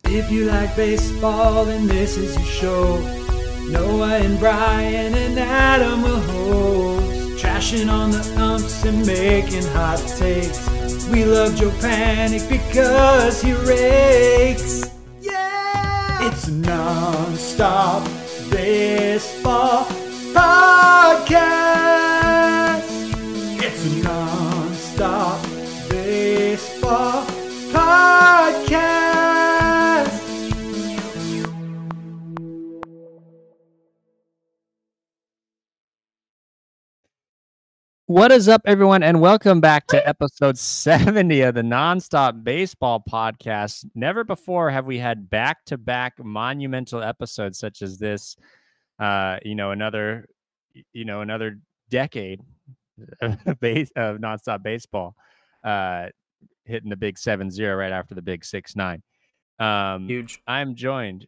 If you like baseball, then this is your show. Noah and Brian and Adam will host, trashing on the umps and making hot takes. We love Joe Panic because he rakes. Yeah! It's a non-stop baseball podcast. It's a non-stop baseball podcast. What is up, everyone, and welcome back to episode 70 of the Nonstop Baseball Podcast. Never before have we had back-to-back monumental episodes such as this. Another decade of nonstop baseball, hitting the big 7-0 right after the big 6-9. Huge. I'm joined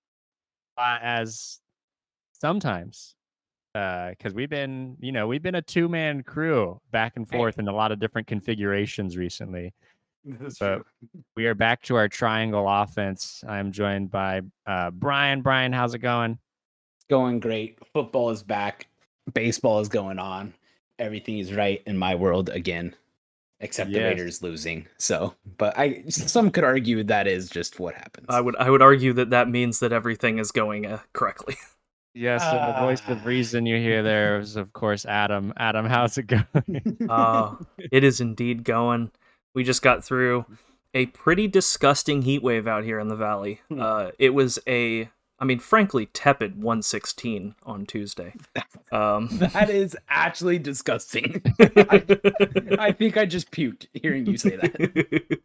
as sometimes. Because we've been a two-man crew back and forth in a lot of different configurations recently. That's but true. We are back to our triangle offense. I'm joined by Brian. Brian, how's it going? Going great. Football is back. Baseball is going on. Everything is right in my world again, except the Raiders losing. So, but some could argue that is just what happens. I would argue that means that everything is going correctly. Yes, the voice of reason you hear there is, of course, Adam. Adam, how's it going? It is indeed going. We just got through a pretty disgusting heat wave out here in the valley. It was frankly, tepid 116 on Tuesday. That is actually disgusting. I think I just puked hearing you say that.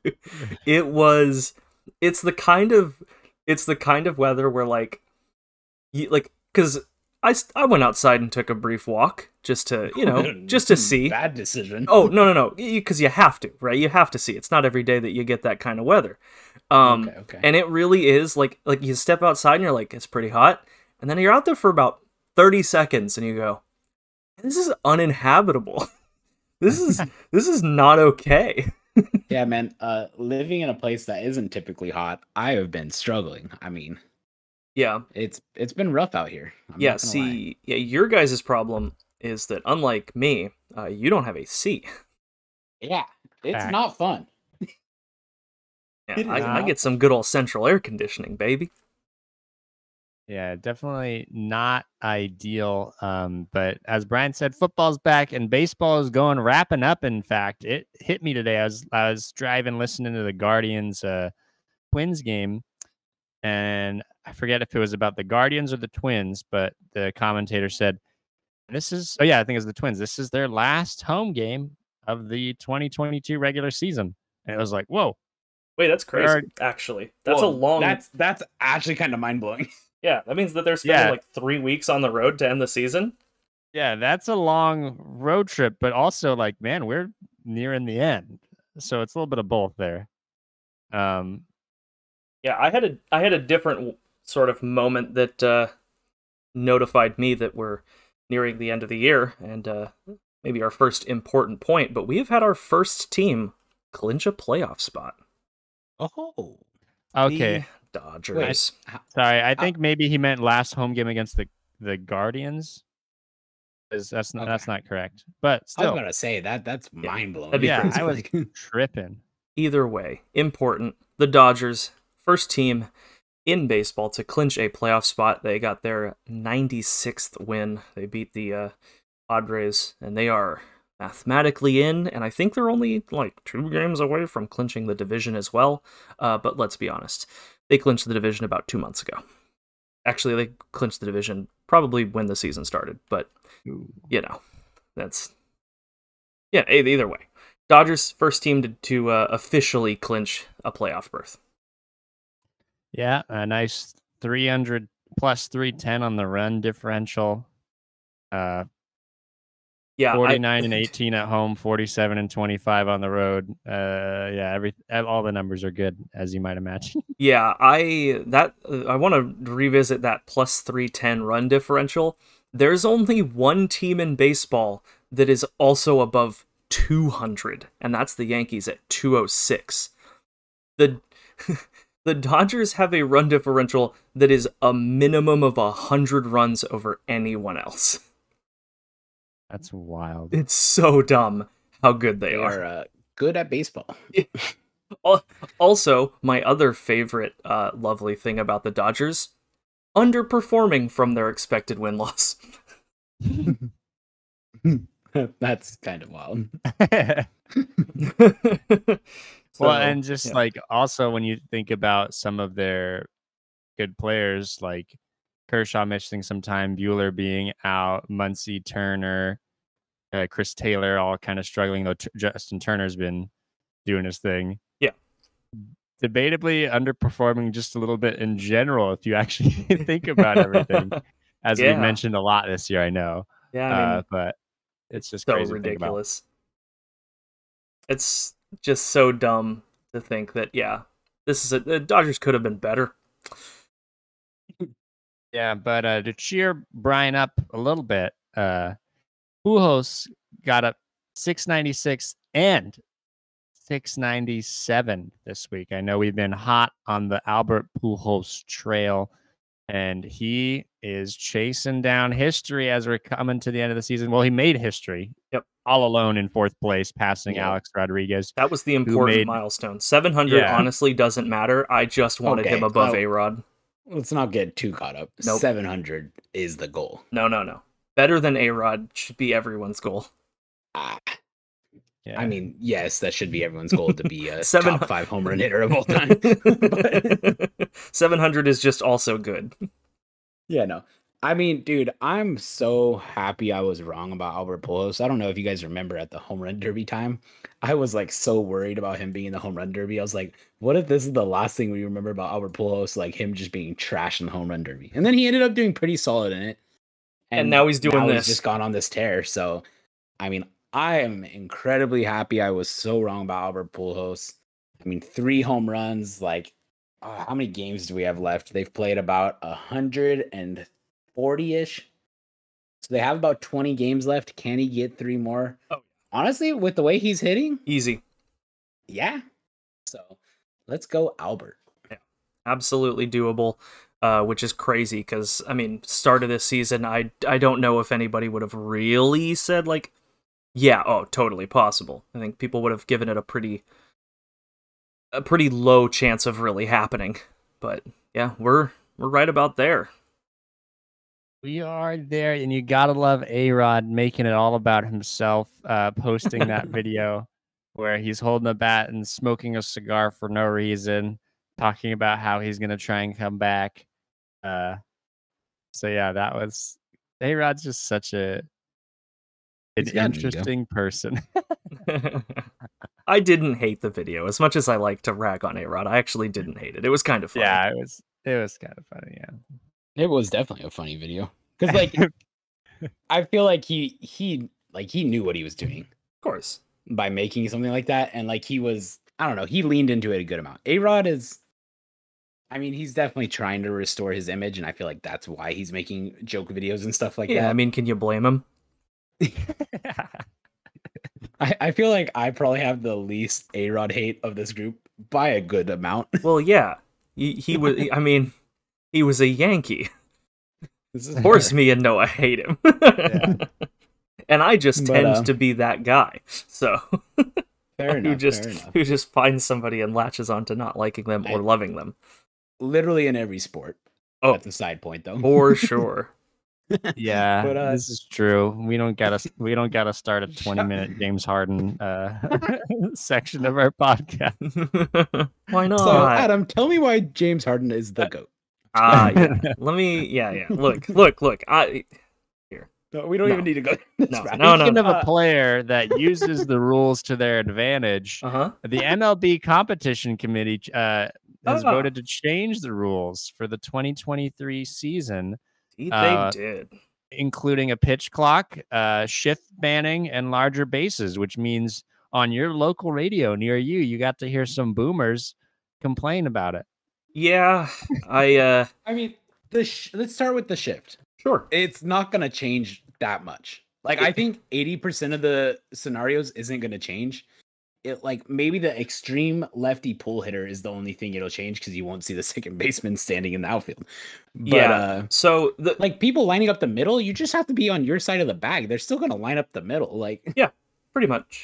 It's the kind of weather where because I went outside and took a brief walk just to see. Bad decision. Oh, no. Because you have to, right? You have to see. It's not every day that you get that kind of weather. Okay. And it really is like you step outside and you're like, it's pretty hot. And then you're out there for about 30 seconds and you go, this is uninhabitable. This is not okay. Yeah, man. Living in a place that isn't typically hot, I have been struggling. Yeah, it's been rough out here. Your guys' problem is that unlike me, you don't have AC. Yeah, it's not fun. Yeah, I get some good old central air conditioning, baby. Yeah, definitely not ideal. But as Brian said, football's back and baseball is wrapping up. In fact, it hit me today. I was driving, listening to the Guardians Twins game, and I forget if it was about the Guardians or the Twins, but the commentator said, I think it was the Twins. This is their last home game of the 2022 regular season. And it was like, whoa. Wait, that's crazy, actually. That's actually kind of mind-blowing. Yeah, that means that they're spending 3 weeks on the road to end the season. Yeah, that's a long road trip, but also man, we're nearing the end. So it's a little bit of both there. Yeah, I had a different sort of moment that notified me that we're nearing the end of the year, and maybe our first important point, but we have had our first team clinch a playoff spot. Oh. Okay. The Dodgers. Sorry, I think maybe he meant last home game against the Guardians. That's not correct. But still. I was gonna say that's mind-blowing. Yeah, I was tripping. Either way, important. The Dodgers, first team in baseball to clinch a playoff spot. They got their 96th win. They beat the Padres, and they are mathematically in, and I think they're only 2 games away from clinching the division as well. But let's be honest, they clinched the division about 2 months ago. Actually, they clinched the division probably when the season started, but that's either way. Dodgers, first team to officially clinch a playoff berth. Yeah, a nice 300 plus 310 on the run differential. 49 and 18 at home, 47 and 25 on the road. All the numbers are good, as you might imagine. Yeah, I want to revisit that plus 310 run differential. There's only one team in baseball that is also above 200, and that's the Yankees at 206. The Dodgers have a run differential that is a minimum of 100 runs over anyone else. That's wild. It's so dumb how good they They are. are good at baseball. Also, my other favorite lovely thing about the Dodgers, underperforming from their expected win-loss. That's kind of wild. Well, and just like also when you think about some of their good players, like Kershaw missing some time, Bueller being out, Muncy, Turner, Chris Taylor, all kind of struggling, though Justin Turner's been doing his thing. Yeah. Debatably underperforming just a little bit in general, if you actually think about everything, as we've mentioned a lot this year, I know. Yeah, I mean, but it's just so crazy ridiculous. It's just so dumb to think that, the Dodgers could have been better. Yeah, but to cheer Brian up a little bit, Pujols got up 696 and 697 this week. I know we've been hot on the Albert Pujols trail, and he is chasing down history as we're coming to the end of the season. Well, he made history. Yep. All alone in fourth place, passing Alex Rodriguez. That was the important milestone. 700 honestly doesn't matter. I just wanted him above A-Rod. Let's not get too caught up. Nope. 700 is the goal. No. Better than A-Rod should be everyone's goal. I mean, yes, that should be everyone's goal to be a top 5 home run hitter of all time. 700 is just also good. Yeah, no. I mean, dude, I'm so happy I was wrong about Albert Pujols. I don't know if you guys remember at the home run derby time, I was like so worried about him being in the home run derby. I was like, what if this is the last thing we remember about Albert Pujols, like him just being trash in the home run derby? And then he ended up doing pretty solid in it. And now he's doing this. He's just gone on this tear. So, I mean, I am incredibly happy I was so wrong about Albert Pujols. I mean, 3 home runs, like, how many games do we have left? They've played about 140-ish. So they have about 20 games left. Can he get 3 more? Oh. Honestly, with the way he's hitting? Easy. Yeah. So let's go Albert. Yeah, absolutely doable, which is crazy because, I mean, start of this season, I don't know if anybody would have really said, like, totally possible. I think people would have given it a pretty low chance of really happening. But yeah, we're right about there. We are there, and you gotta love A-Rod making it all about himself, posting that video where he's holding a bat and smoking a cigar for no reason, talking about how he's gonna try and come back. So yeah, that was A-Rod's just such an interesting person. I didn't hate the video as much as I like to rag on A-Rod. I actually didn't hate it. It was kind of funny. Yeah, it was kind of funny. Yeah, it was definitely a funny video because, like, I feel like he knew what he was doing, of course, by making something like that, and like he leaned into it a good amount. A-Rod is, I mean, he's definitely trying to restore his image, and I feel like that's why he's making joke videos and stuff like that. I mean, can you blame him? I feel like I probably have the least A-Rod hate of this group by a good amount. Well, yeah, he was. I mean, he was a Yankee. Force me and Noah hate him, and I just tend to be that guy. So fair enough. Who just finds somebody and latches on to not liking them or loving them. Literally in every sport. Oh, that's a side point, though. For sure. Yeah, but, this is true. We don't gotta start a 20-minute James Harden section of our podcast. Why not? So, Adam, tell me why James Harden is the GOAT. Yeah. Let me. Yeah. Look. Here. No, we don't even need to go. Speaking of a player that uses the rules to their advantage, the MLB competition committee has voted to change the rules for the 2023 season. They did, including a pitch clock, shift banning, and larger bases, which means on your local radio near you got to hear some boomers complain about it. Yeah, I mean, let's start with the shift. Sure. It's not going to change that much. Like, I think 80% of the scenarios isn't going to change. it like maybe the extreme lefty pull hitter is the only thing it'll change because you won't see the second baseman standing in the outfield. But so like people lining up the middle, you just have to be on your side of the bag. They're still gonna line up the middle, like pretty much.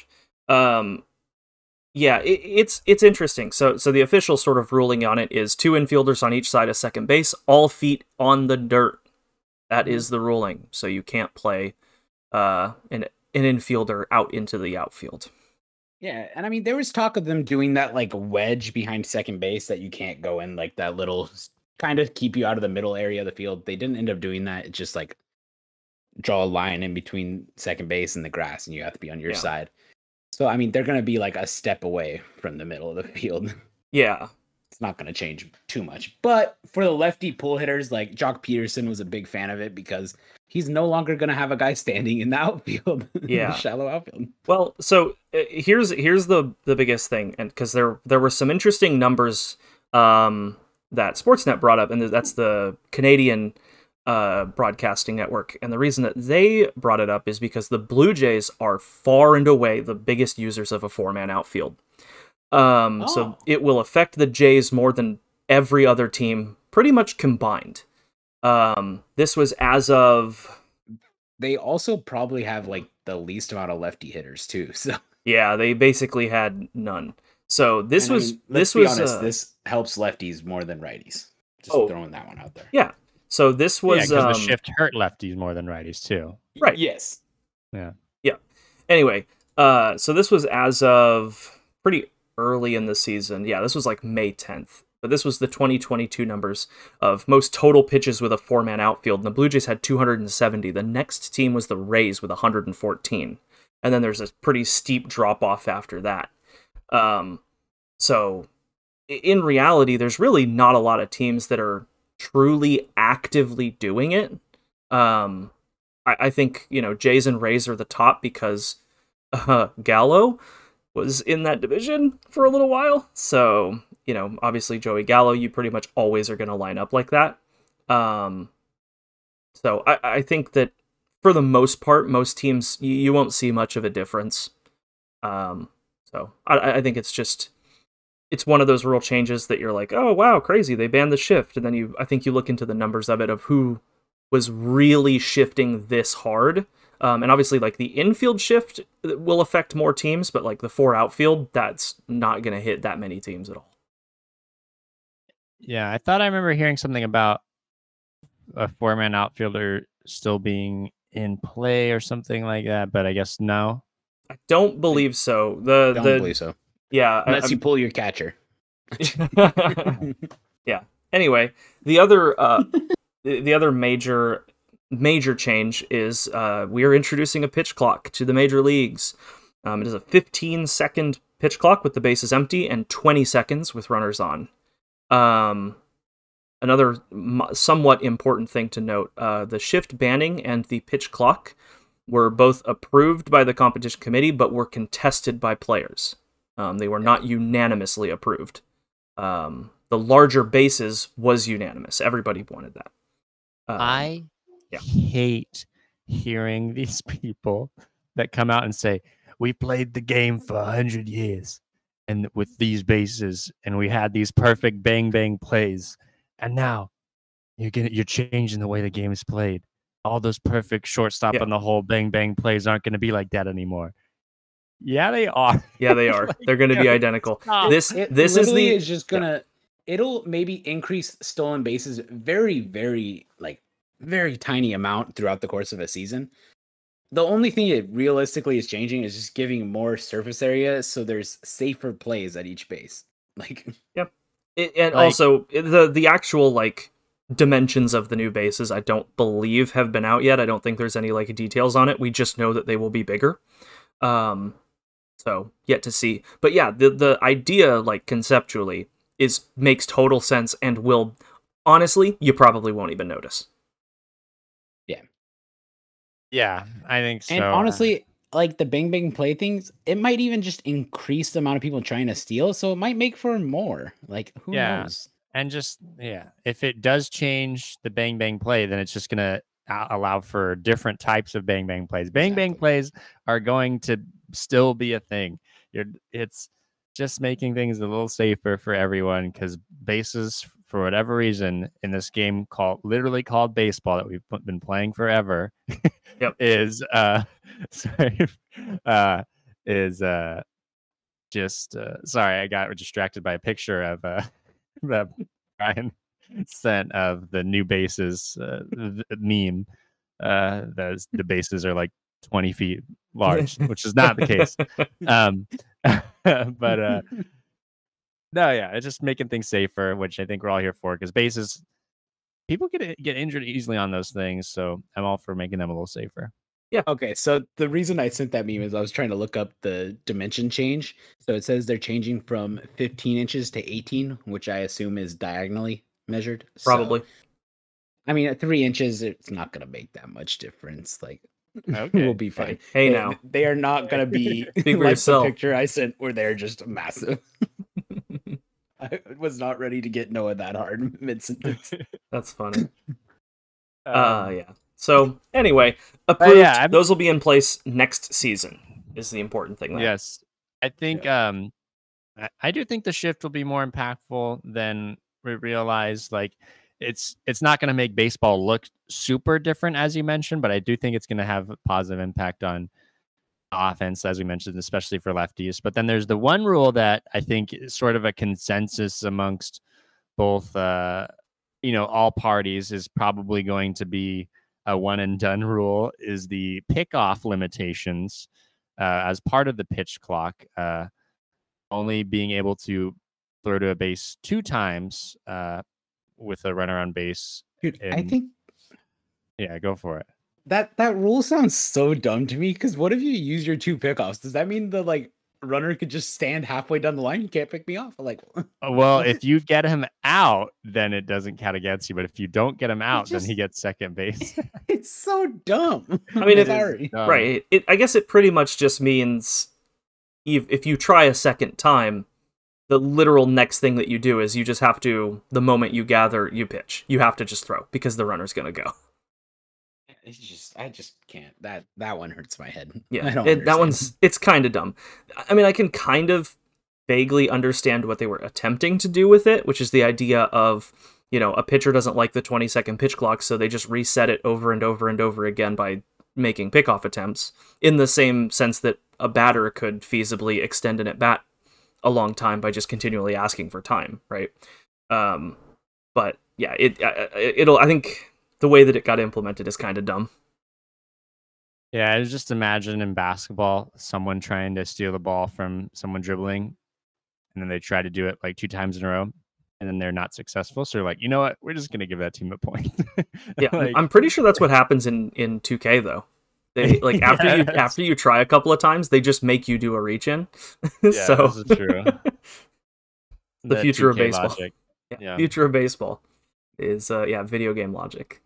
It's interesting. So the official sort of ruling on it is 2 infielders on each side of second base, all feet on the dirt. That is the ruling. So you can't play an infielder out into the outfield. Yeah, and I mean there was talk of them doing that like wedge behind second base that you can't go in, like that little kind of keep you out of the middle area of the field. They didn't end up doing that. It's just like draw a line in between second base and the grass, and you have to be on your side. So I mean they're gonna be like a step away from the middle of the field. Yeah. It's not going to change too much. But for the lefty pull hitters, like Jock Peterson was a big fan of it because he's no longer going to have a guy standing in the outfield, the shallow outfield. Well, so here's the biggest thing, and because there were some interesting numbers that Sportsnet brought up, and that's the Canadian broadcasting network. And the reason that they brought it up is because the Blue Jays are far and away the biggest users of a 4-man outfield. So it will affect the Jays more than every other team pretty much combined. This was as of... They also probably have like the least amount of lefty hitters too. So yeah, they basically had none. So this honest, this helps lefties more than righties. Just throwing that one out there. Yeah. So this was because the shift hurt lefties more than righties too. Right. Yes. Yeah. Anyway, so this was as of pretty early in the season. Yeah, this was like May 10th. But this was the 2022 numbers of most total pitches with a 4-man outfield. And the Blue Jays had 270. The next team was the Rays with 114. And then there's a pretty steep drop-off after that. So in reality, there's really not a lot of teams that are truly actively doing it. I think, Jays and Rays are the top because Gallo was in that division for a little while. So, obviously Joey Gallo, you pretty much always are going to line up like that. So I think that for the most part, most teams, you won't see much of a difference. So I think it's one of those rule changes that you're like, oh, wow, crazy. They banned the shift. And then I think you look into the numbers of it of who was really shifting this hard. And obviously, like, the infield shift will affect more teams, but, like, the 4 outfield, that's not going to hit that many teams at all. Yeah, I thought I remember hearing something about a 4-man outfielder still being in play or something like that, but I guess no. I don't believe so. Don't believe so. Yeah. Unless you pull your catcher. Yeah. Anyway, the other major change is we are introducing a pitch clock to the major leagues. It is a 15-second pitch clock with the bases empty and 20 seconds with runners on. Another somewhat important thing to note, the shift banning and the pitch clock were both approved by the competition committee, but were contested by players. They were not unanimously approved. The larger bases was unanimous. Everybody wanted that. I hate hearing these people that come out and say, we played the game for 100 years and with these bases and we had these perfect bang bang plays, and now you're changing the way the game is played. All those perfect shortstop and the whole bang bang plays aren't going to be like that anymore. Yeah, they are. Yeah, they are. They're going to be identical. This is just gonna. It'll maybe increase stolen bases very, very very tiny amount throughout the course of a season. The only thing it realistically is changing is just giving more surface area, so there's safer plays at each base. Also the actual dimensions of the new bases, I don't believe have been out yet. I don't think there's any details on it. We just know that they will be bigger. So yet to see. But yeah, the idea conceptually makes total sense and will, honestly, you probably won't even notice. Yeah, I think so. And honestly, the bang bang play things, it might even just increase the amount of people trying to steal, so it might make for more. Who knows? And if it does change the bang bang play, then it's just gonna allow for different types of bang bang plays. Bang bang plays are going to still be a thing. It's just making things a little safer for everyone because bases, for whatever reason, in this game literally called baseball that we've been playing forever, Yep. is sorry, I got distracted by a picture of that Brian sent of the new bases meme. The bases are like 20 feet large, which is not the case. But no, yeah, it's just making things safer, which I think we're all here for because bases, people get injured easily on those things. So I'm all for making them a little safer. Yeah. Okay. So the reason I sent that meme is I was trying to look up the dimension change. So it says they're changing from 15 inches to 18, which I assume is diagonally measured. Probably. So, I mean, at 3 inches, it's not going to make that much difference. Like, Okay. we'll be fine. Hey, now. They are not going to be Speak for like yourself. the picture I sent where they're just massive. I was not ready to get Noah that hard mid-sentence. That's funny. Um, Yeah. So anyway, approved. yeah, those will be in place next season. Is the important thing. There. Yes, I think I do think the shift will be more impactful than we realize. Like, it's not going to make baseball look super different, as you mentioned, but I do think it's going to have a positive impact on offense, as we mentioned, especially for lefties. But then there's the one rule that I think is sort of a consensus amongst both, all parties, is probably going to be a one and done rule, is the pickoff limitations as part of the pitch clock, only being able to throw to a base 2 times with a runner on base. Dude, I think Yeah, go for it. that rule sounds so dumb to me, because what if you use your 2 pickoffs? Does that mean the runner could just stand halfway down the line? You can't pick me off. Like, Well, if you get him out, then it doesn't count against you. But if you don't get him out, then just- he gets second base. it's so dumb. I mean, I'm sorry. Right. I guess it pretty much just means if you try a second time, the literal next thing that you do is you just have to, the moment you gather, you pitch. You have to just throw because the runner's going to go. I just can't. That one hurts my head. Yeah, I don't that one's, it's kind of dumb. I mean, I can kind of vaguely understand what they were attempting to do with it, which is the idea of, a pitcher doesn't like the 20-second pitch clock, so they just reset it over and over and over again by making pickoff attempts, in the same sense that a batter could feasibly extend an at-bat a long time by just continually asking for time, right? But yeah, I think the way that it got implemented is kind of dumb. Yeah, I just imagine in basketball, someone trying to steal the ball from someone dribbling, and then they try to do it like 2 times in a row, and then they're not successful. So they're like, you know what? We're just going to give that team a point. Yeah, Like, I'm pretty sure that's what happens in 2K though. They after you try a couple of times, they just make you do a reach in. yeah, So this is true. the future of 2K baseball. logic. Yeah. Future of baseball is video game logic.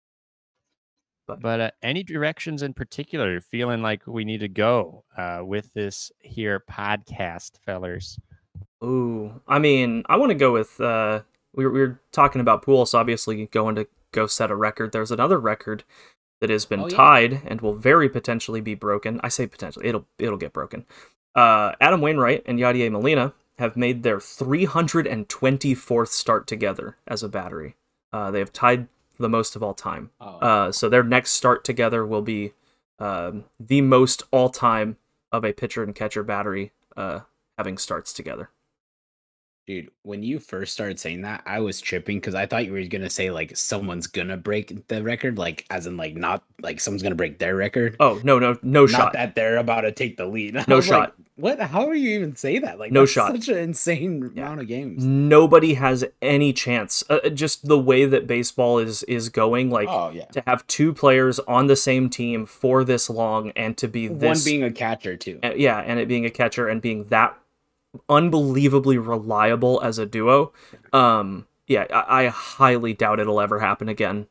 But any directions in particular you're feeling like we need to go with this here podcast, fellers? Ooh, I mean, I want to go with we were talking about Pujols obviously going to go set a record. There's another record that has been tied and will very potentially be broken. I say potentially, it'll get broken. Adam Wainwright and Yadier Molina have made their 324th start together as a battery. They have tied the most of all time. So their next start together will be the most all-time of a pitcher and catcher battery having starts together. Dude, when you first started saying that, I was tripping because I thought you were gonna say like someone's gonna break the record, like as in like not like someone's gonna break their record. Oh no Not shot. that they're about to take the lead. I No was shot. like, what? How are you even say that? Like No that's shot. Such an insane amount of games. Nobody has any chance. Just the way that baseball is going, like to have 2 players on the same team for this long and to be this one being a catcher too. And it being a catcher and being that unbelievably reliable as a duo. I highly doubt it'll ever happen again.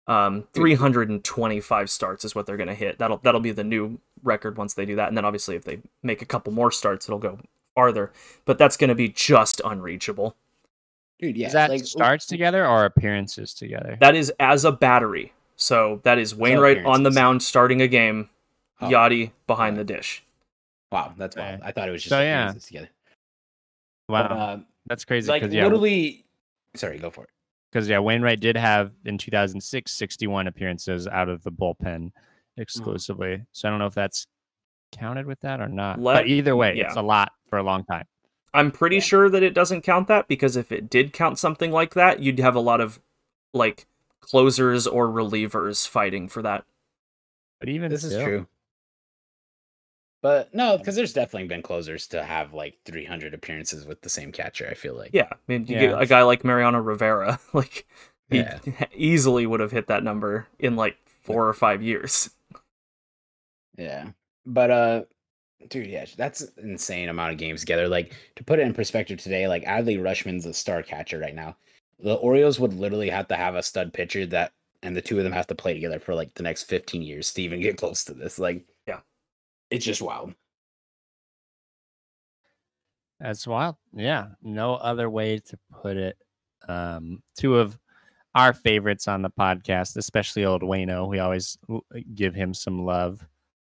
325 starts is what they're going to hit. That'll be the new record once they do that. And then obviously if they make a couple more starts, it'll go farther. But that's going to be just unreachable. Dude, yeah. Is that starts together or appearances together? That is as a battery. So that is Wainwright on the mound starting a game, Yachty behind the dish. Wow, that's wild. I thought it was just So, appearances together. Wow, But, that's crazy. like literally, sorry, go for it. Because Wainwright did have in 2006 61 appearances out of the bullpen exclusively. So I don't know if that's counted with that or not. But either way, it's a lot for a long time. I'm pretty sure that it doesn't count that, because if it did count something like that, you'd have a lot of like closers or relievers fighting for that. But even this is true. But no, because there's definitely been closers to have like 300 appearances with the same catcher, I feel like. Yeah, I mean, you get a guy like Mariano Rivera, like he easily would have hit that number in like 4 or 5 years. Yeah. But dude, yeah, that's an insane amount of games together. Like, to put it in perspective today, like Adley Rutschman's a star catcher right now. The Orioles would literally have to have a stud pitcher and the two of them have to play together for like the next 15 years to even get close to this. Like, yeah, it's just wild. That's wild. Yeah, no other way to put it. Two of our favorites on the podcast, especially old Wayno. We always give him some love.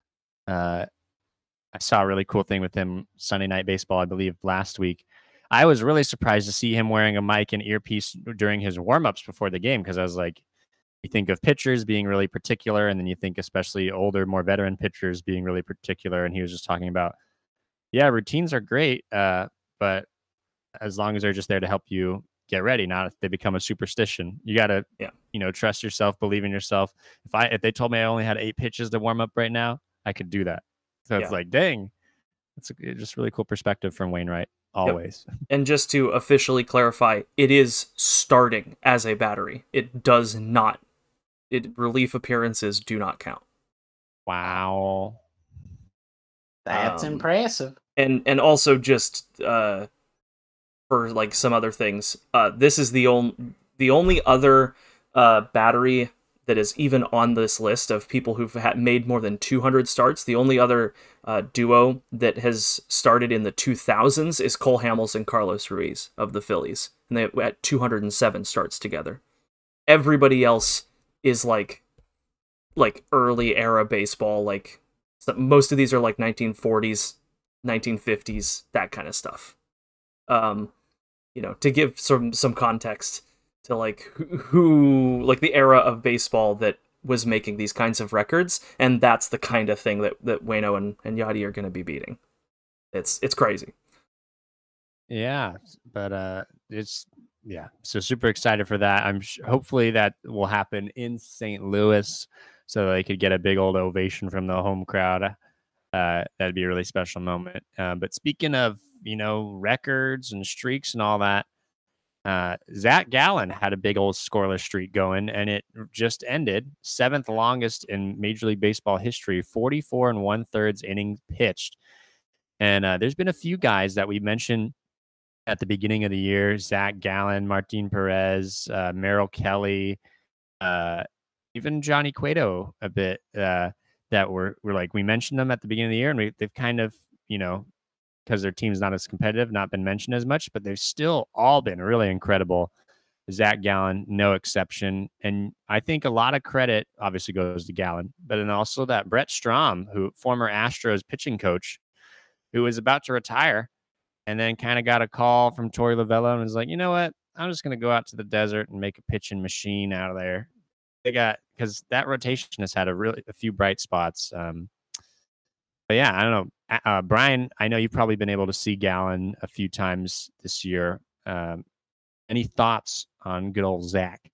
I saw a really cool thing with him Sunday Night Baseball, I believe, last week. I was really surprised to see him wearing a mic and earpiece during his warm-ups before the game, because I was like, you think of pitchers being really particular, and then you think especially older, more veteran pitchers being really particular, and he was just talking about, yeah, routines are great, but as long as they're just there to help you get ready, not if they become a superstition. You got to, trust yourself, believe in yourself. If they told me I only had 8 pitches to warm up right now, I could do that. So it's like, dang, it's just really cool perspective from Wainwright always. Yep. And just to officially clarify, it is starting as a battery. It does not. Relief appearances do not count. Wow. That's impressive. And also just for like some other things, this is the only other battery that is even on this list of people who've made more than 200 starts. The only other duo that has started in the 2000s is Cole Hamels and Carlos Ruiz of the Phillies, and they had 207 starts together. Everybody else is like early era baseball. Like most of these are like 1940s, 1950s, that kind of stuff. To give some context to like who like the era of baseball that was making these kinds of records, and that's the kind of thing that Wayno and Yadi are going to be beating. It's crazy. Yeah, but so super excited for that. Hopefully that will happen in St. Louis, so they could get a big old ovation from the home crowd. That'd be a really special moment. But speaking of records and streaks and all that, Zach Gallen had a big old scoreless streak going, and it just ended. 7th longest in Major League Baseball history, 44 1/3 innings pitched. And there's been a few guys that we mentioned at the beginning of the year: Zach Gallen, Martin Perez, Merrill Kelly, even Johnny Cueto a bit, that were like, we mentioned them at the beginning of the year, and they've kind of, because their team's not as competitive, not been mentioned as much, but they've still all been really incredible. Zach Gallen, no exception. And I think a lot of credit obviously goes to Gallen, but then also that Brett Strom, former Astros pitching coach, who was about to retire, and then kind of got a call from Torey Lovullo and was like, you know what? I'm just going to go out to the desert and make a pitching machine out of there. Because that rotation has had a few bright spots. But yeah, I don't know. Brian, I know you've probably been able to see Gallen a few times this year. Any thoughts on good old Zach?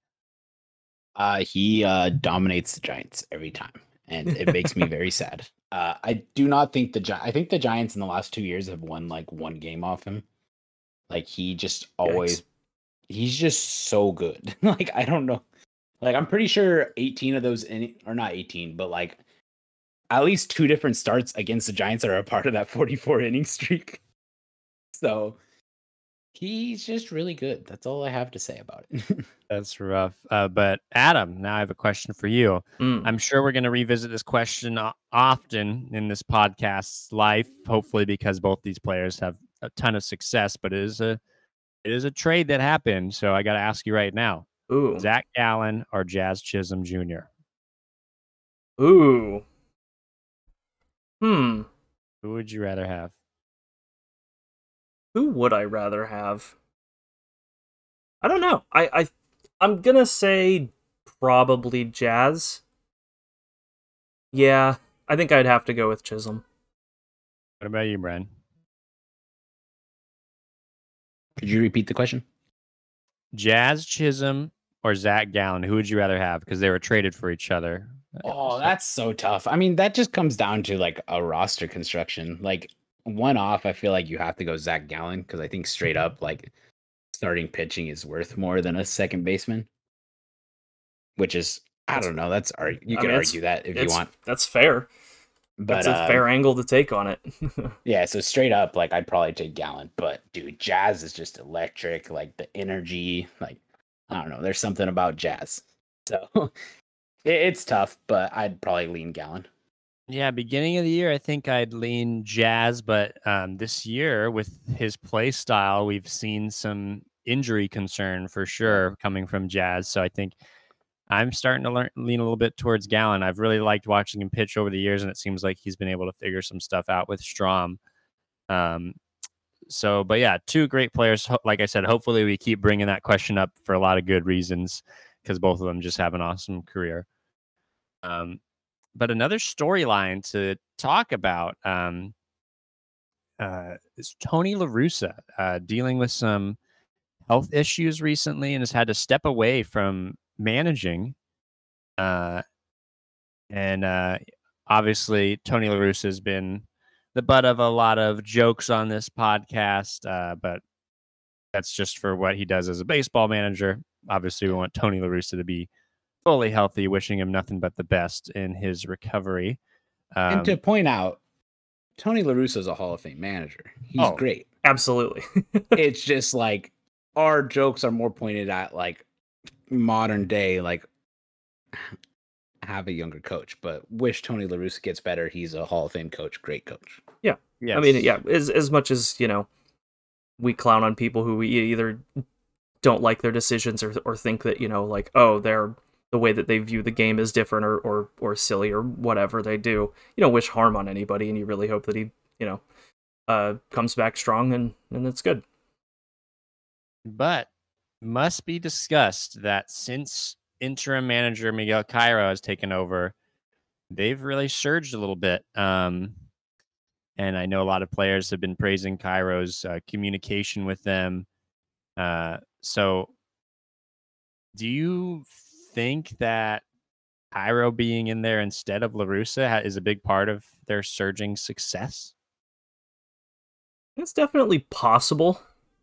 He dominates the Giants every time, and it makes me very sad. I do not think I think the Giants in the last 2 years have won like one game off him. Like, he just always, he's just so good. Like, I don't know. Like, I'm pretty sure 18 of those, or not 18, but like at least 2 different starts against the Giants are a part of that 44 inning streak. So he's just really good. That's all I have to say about it. That's rough. But Adam, now I have a question for you. I'm sure we're going to revisit this question often in this podcast's life, hopefully, because both these players have a ton of success, but it is a trade that happened. So I got to ask you right now. Ooh. Zach Gallen or Jazz Chisholm Jr.? Ooh. Who would you rather have? Who would I rather have? I don't know. I'm gonna say probably Jazz. Yeah, I think I'd have to go with Chisholm. What about you, Bren? Could you repeat the question? Jazz Chisholm or Zach Gallen? Who would you rather have? Because they were traded for each other. Oh, that's so tough. I mean, that just comes down to like a roster construction. Like one off, I feel like you have to go Zach Gallen because I think straight up, like starting pitching is worth more than a second baseman. Which is, I don't know. You can argue that if you want. That's fair. But that's a fair angle to take on it. Yeah, so straight up, like I'd probably take Gallen. But dude, Jazz is just electric. Like the energy, like I don't know. There's something about Jazz. So it's tough, but I'd probably lean Gallen. Yeah, beginning of the year, I think I'd lean Jazz, but this year with his play style, we've seen some injury concern for sure coming from Jazz. So I think I'm starting to lean a little bit towards Gallen. I've really liked watching him pitch over the years, and it seems like he's been able to figure some stuff out with Strahm. But yeah, two great players. Like I said, hopefully we keep bringing that question up for a lot of good reasons because both of them just have an awesome career. But another storyline to talk about is Tony La Russa dealing with some health issues recently and has had to step away from managing. Obviously, Tony La Russa has been the butt of a lot of jokes on this podcast, but that's just for what he does as a baseball manager. Obviously, we want Tony La Russa to be fully healthy, wishing him nothing but the best in his recovery. And to point out, Tony La Russa is a Hall of Fame manager. He's great. Absolutely. It's just like our jokes are more pointed at like modern day, like have a younger coach, but wish Tony La Russa gets better. He's a Hall of Fame coach, great coach. Yeah. Yes. I mean, yeah, as much as, we clown on people who we either don't like their decisions or think that, like, oh, they're the way that they view the game is different or silly or whatever they do. You don't wish harm on anybody, and you really hope that he, comes back strong and that's good. But must be discussed that since interim manager Miguel Cairo has taken over, they've really surged a little bit. And I know a lot of players have been praising Cairo's communication with them. So do you think that Cairo being in there instead of La Russa is a big part of their surging success? It's definitely possible.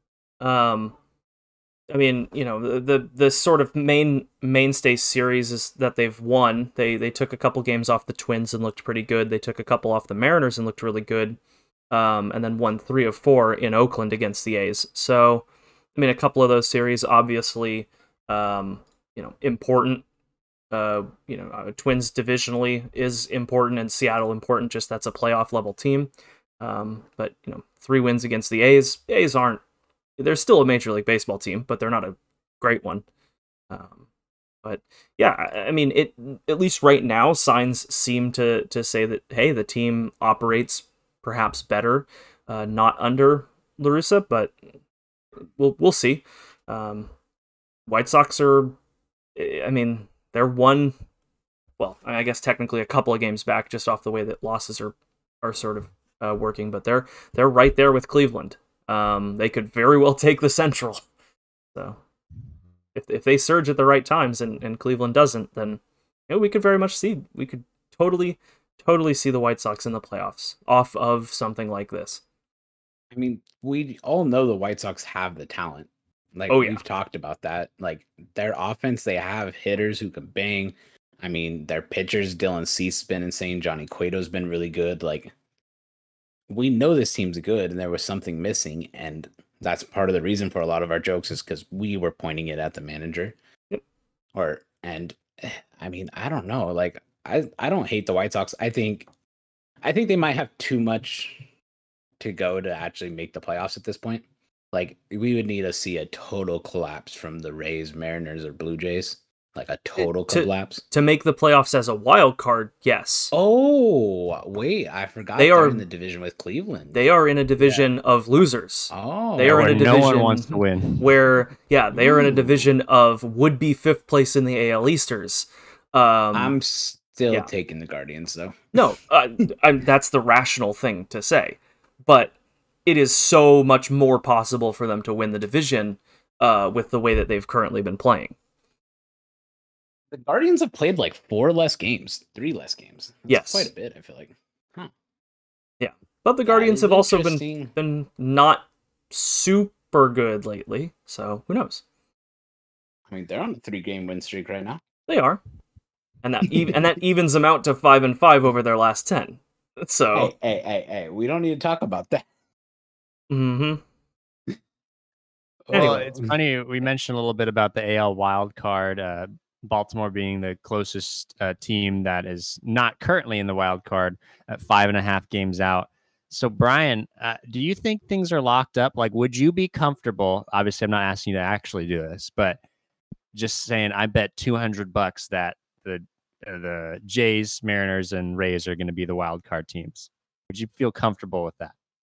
I mean, the sort of mainstay series is that they've won. They took a couple games off the Twins and looked pretty good. They took a couple off the Mariners and looked really good. And then won 3 of 4 in Oakland against the A's. So, I mean, a couple of those series, obviously, important. Twins divisionally is important, and Seattle important. Just that's a playoff level team. But 3 wins against the A's. The A's aren't. They're still a Major League Baseball team, but they're not a great one. But yeah, I mean, at least right now, signs seem to say that, hey, the team operates perhaps better, not under La Russa, but we'll see. White Sox are, I mean, they're one. Well, I guess technically a couple of games back, just off the way that losses are sort of working, but they're right there with Cleveland. They could very well take the Central. So if they surge at the right times and Cleveland doesn't, then we could totally see the White Sox in the playoffs off of something like this. I mean, we all know the White Sox have the talent. Like we've talked about that. Like their offense, they have hitters who can bang. I mean, their pitchers, Dylan Cease's been insane. Johnny Cueto's been really good. Like, we know this team's good, and there was something missing, and that's part of the reason for a lot of our jokes is because we were pointing it at the manager. Yep. I mean, I don't know. Like, I don't hate the White Sox. I think they might have too much to go to actually make the playoffs at this point. Like, we would need to see a total collapse from the Rays, Mariners, or Blue Jays Like a total To- collapse. To make the playoffs as a wild card, yes. Oh, wait, I forgot They they're are- in the division with Cleveland. They are in a division of losers. Oh, They are in Where a no one division wants to win. where, they are in a Ooh. division of would-be 5th place in the AL Easters. I'm still yeah. taking the Guardians, though. No, that's the rational thing to say. But it is so much more possible for them to win the division with the way that they've currently been playing. The Guardians have played like 3 less games. That's Yes. quite a bit, I feel like. But the Guardians is have also interesting. been not super good lately, so who knows? I mean, they're on a 3-game win streak right now. They are. And that that evens them out to 5-5 over their last 10. So, Hey, we don't need to talk about that. mhm. Well, Anyway. it's funny. We mentioned a little bit about the AL wild card. Baltimore being the closest team that is not currently in the wild card at 5.5 games out. So, Brian, do you think things are locked up? Like, would you be comfortable? Obviously, I'm not asking you to actually do this, but just saying, I bet $200 that the Jays, Mariners, and Rays are going to be the wild card teams. Would you feel comfortable with that?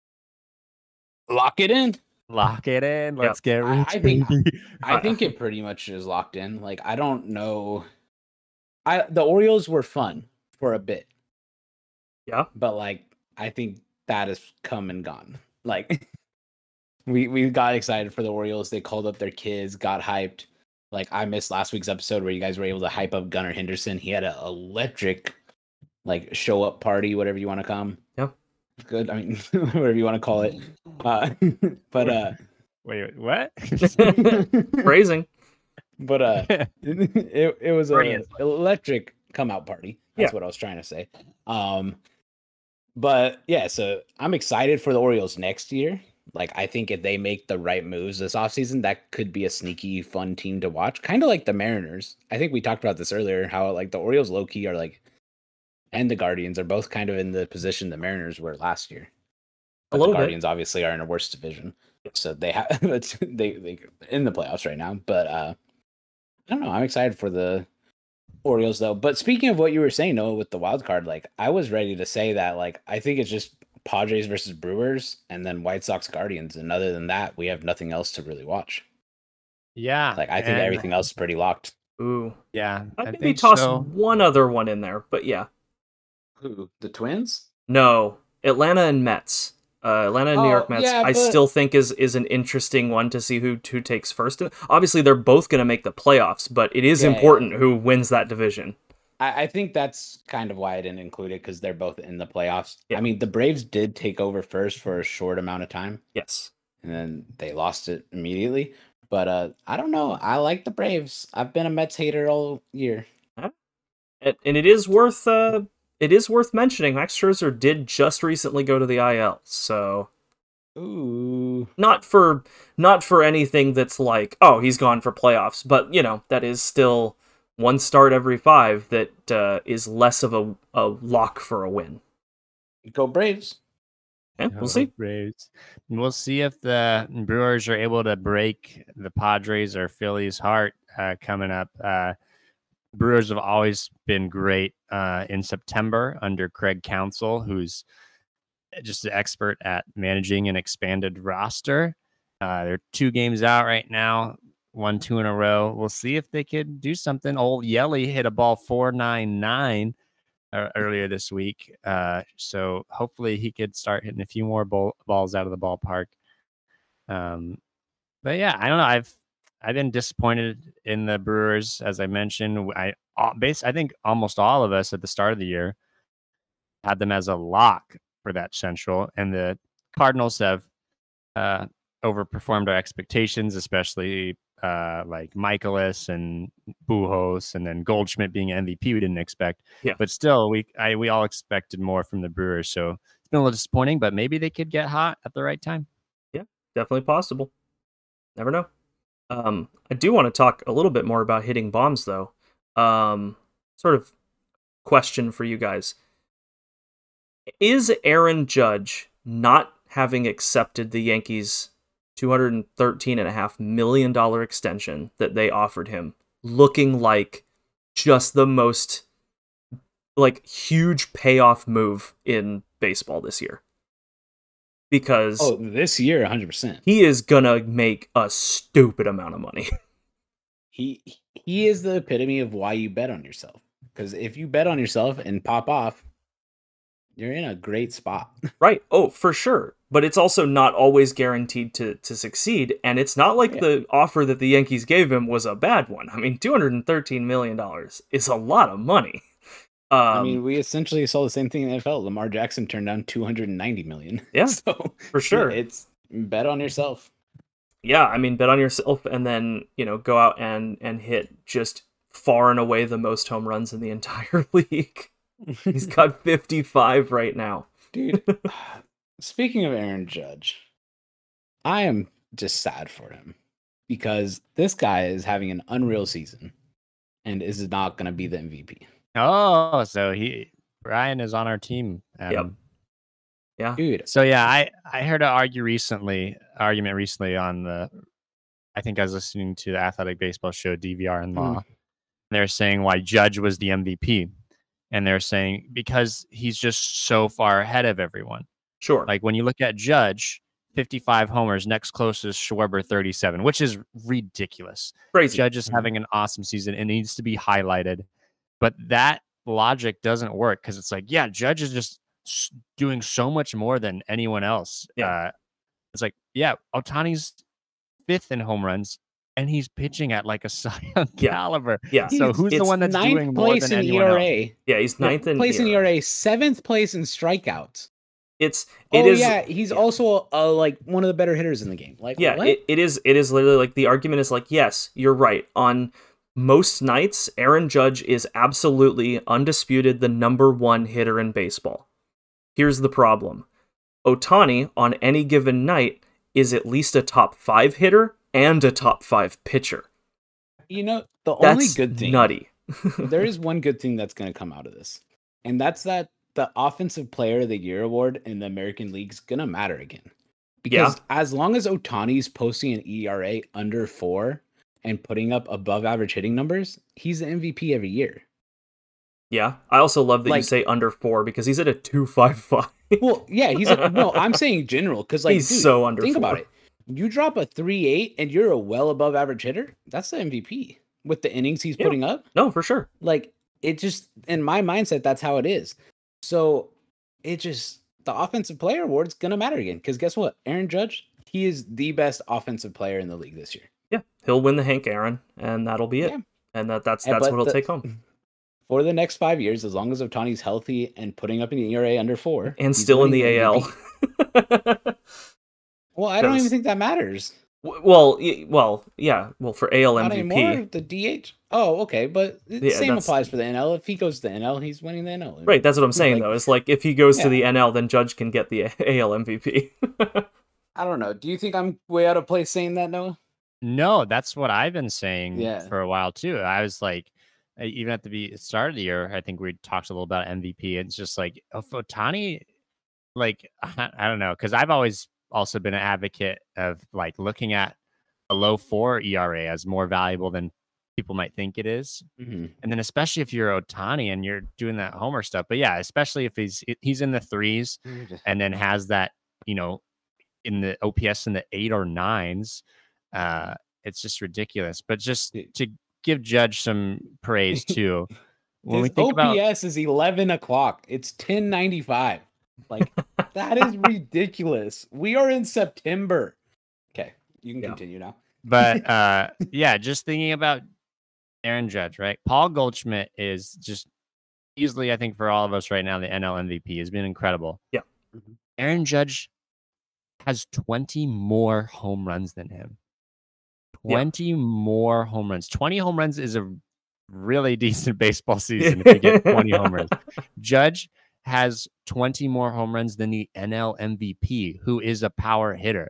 Lock it in. Lock it in. Let's get I rich, think- baby. I think it pretty much is locked in. Like, I don't know. The Orioles were fun for a bit. Yeah. But like, I think that has come and gone. Like, we got excited for the Orioles. They called up their kids, got hyped. Like, I missed last week's episode where you guys were able to hype up Gunnar Henderson. He had an electric, like, show up party, whatever you want to come. Yeah. Good. I mean, whatever you want to call it. But Wait, what? Phrasing. But it was an Brilliant. electric come out party. That's what I was trying to say. But yeah, so I'm excited for the Orioles next year. Like, I think if they make the right moves this offseason, that could be a sneaky fun team to watch. Kind of like the Mariners. I think we talked about this earlier, how like the Orioles low key are like, and the Guardians are both kind of in the position the Mariners were last year. But the Guardians obviously are in a worse division. So they have they in the playoffs right now. But I don't know. I'm excited for the Orioles though. But speaking of what you were saying, Noah, with the wild card, like I was ready to say that, like, I think it's just Padres versus Brewers and then White Sox Guardians. And other than that, we have nothing else to really watch. Yeah. Like, I think everything else is pretty locked. Ooh. Yeah. I'd maybe toss one other one in there, but yeah. Who? The Twins? No. Atlanta and Mets. Atlanta and New York Mets, yeah, I still think is an interesting one to see who takes first. Obviously, they're both going to make the playoffs, but it is important who wins that division. I think that's kind of why I didn't include it, because they're both in the playoffs. Yeah. I mean, the Braves did take over first for a short amount of time. Yes. And then they lost it immediately. But I don't know. I like the Braves. I've been a Mets hater all year. And it is worth mentioning, Max Scherzer did just recently go to the IL, so ooh, not for anything that's like, oh, he's gone for playoffs, but you know, that is still one start every 5 that is less of a lock for a win. Go Braves. Yeah, we'll see. Braves. We'll see if the Brewers are able to break the Padres or Phillies' heart coming up. Brewers have always been great in September under Craig Counsell, who's just an expert at managing an expanded roster. They're 2 games out right now, 1-2 in a row. We'll see if they could do something. Old Yelly hit a ball 4.99 earlier this week, so hopefully he could start hitting a few more balls out of the ballpark. But yeah, I don't know. I've been disappointed in the Brewers, as I mentioned. I think almost all of us at the start of the year had them as a lock for that Central, and the Cardinals have overperformed our expectations, especially like Michaelis and Pujols, and then Goldschmidt being MVP we didn't expect. Yeah. But still, we all expected more from the Brewers, so it's been a little disappointing. But maybe they could get hot at the right time. Yeah, definitely possible. Never know. I do want to talk a little bit more about hitting bombs, though. Sort of question for you guys. Is Aaron Judge not having accepted the Yankees' $213.5 million extension that they offered him looking like just the most like huge payoff move in baseball this year. Because this year 100%. he is gonna make a stupid amount of money. He is the epitome of why you bet on yourself. Because if you bet on yourself and pop off, you're in a great spot. Right. Oh, for sure. But it's also not always guaranteed to succeed. And it's not like the offer that the Yankees gave him was a bad one. I mean, $213 million is a lot of money. I mean, we essentially saw the same thing in the NFL. Lamar Jackson turned down $290 million. Yeah, so for sure. It's bet on yourself. Yeah, I mean, bet on yourself and then, go out and hit just far and away the most home runs in the entire league. He's got 55 right now. Dude, speaking of Aaron Judge, I am just sad for him because this guy is having an unreal season and is not going to be the MVP. Oh, so Brian is on our team. Yep. Yeah. Dude. So yeah, I heard an argument recently on I think I was listening to the Athletic Baseball show DVR and Law. They're saying why Judge was the MVP. And they're saying because he's just so far ahead of everyone. Sure. Like when you look at Judge, 55 homers, next closest Schwarber 37, which is ridiculous. Crazy. Judge is having an awesome season and needs to be highlighted. But that logic doesn't work because it's like, yeah, Judge is just doing so much more than anyone else. Yeah. It's like, yeah, Ohtani's 5th in home runs, and he's pitching at like a Cy Young caliber. Yeah. So who's the one that's doing more than anyone ERA. else? Yeah, he's 9th in place in ERA, 7th place in strikeouts. He's also like one of the better hitters in the game. Like, what? it is literally like the argument is like, yes, you're right. On most nights, Aaron Judge is absolutely undisputed the number one hitter in baseball. Here's the problem. Ohtani, on any given night, is at least a top 5 hitter and a top 5 pitcher. The That's only good thing... nutty. There is one good thing that's going to come out of this. And that's that the Offensive Player of the Year award in the American League is going to matter again. Because as long as Ohtani's posting an ERA under 4 and putting up above average hitting numbers, he's the MVP every year. Yeah, I also love that you say under 4 because he's at a 2.55. Well, yeah, I'm saying general because he's so under. Think 4. about it. You drop a 3.8 and you're a well above average hitter. That's the MVP with the innings he's putting up. No, for sure. Like it just in my mindset, that's how it is. So the Offensive Player Award's gonna matter again because guess what? Aaron Judge, he is the best offensive player in the league this year. Yeah, he'll win the Hank Aaron, and that'll be it. Yeah. And that's what he'll take home. For the next 5 years, as long as Ohtani's healthy and putting up an ERA under 4. And still in the AL. Well, I don't even think that matters. Well, yeah. Well, for AL MVP. Not anymore, the DH. Oh, okay, but the same applies for the NL. If he goes to the NL, he's winning the NL. Right, that's what I'm saying, though. It's like, if he goes to the NL, then Judge can get the AL MVP. I don't know. Do you think I'm way out of place saying that, Noah? No, that's what I've been saying for a while, too. I was like, even at the start of the year, I think we talked a little about MVP. It's just like, Ohtani, like, I don't know, because I've always also been an advocate of like looking at a low 4 ERA as more valuable than people might think it is. And then especially if you're Ohtani and you're doing that homer stuff. But yeah, especially if he's in the 3s and then has that, in the OPS in the 8 or 9s, it's just ridiculous. But just to give Judge some praise too. When we think OPS is 11 o'clock. It's 1095. Like that is ridiculous. We are in September. Okay, you can continue now. But just thinking about Aaron Judge, right? Paul Goldschmidt is just easily, I think, for all of us right now, the NL MVP has been incredible. Yeah. Aaron Judge has 20 more home runs than him. 20 more home runs. 20 home runs is a really decent baseball season if you get 20 home runs. Judge has 20 more home runs than the NL MVP, who is a power hitter.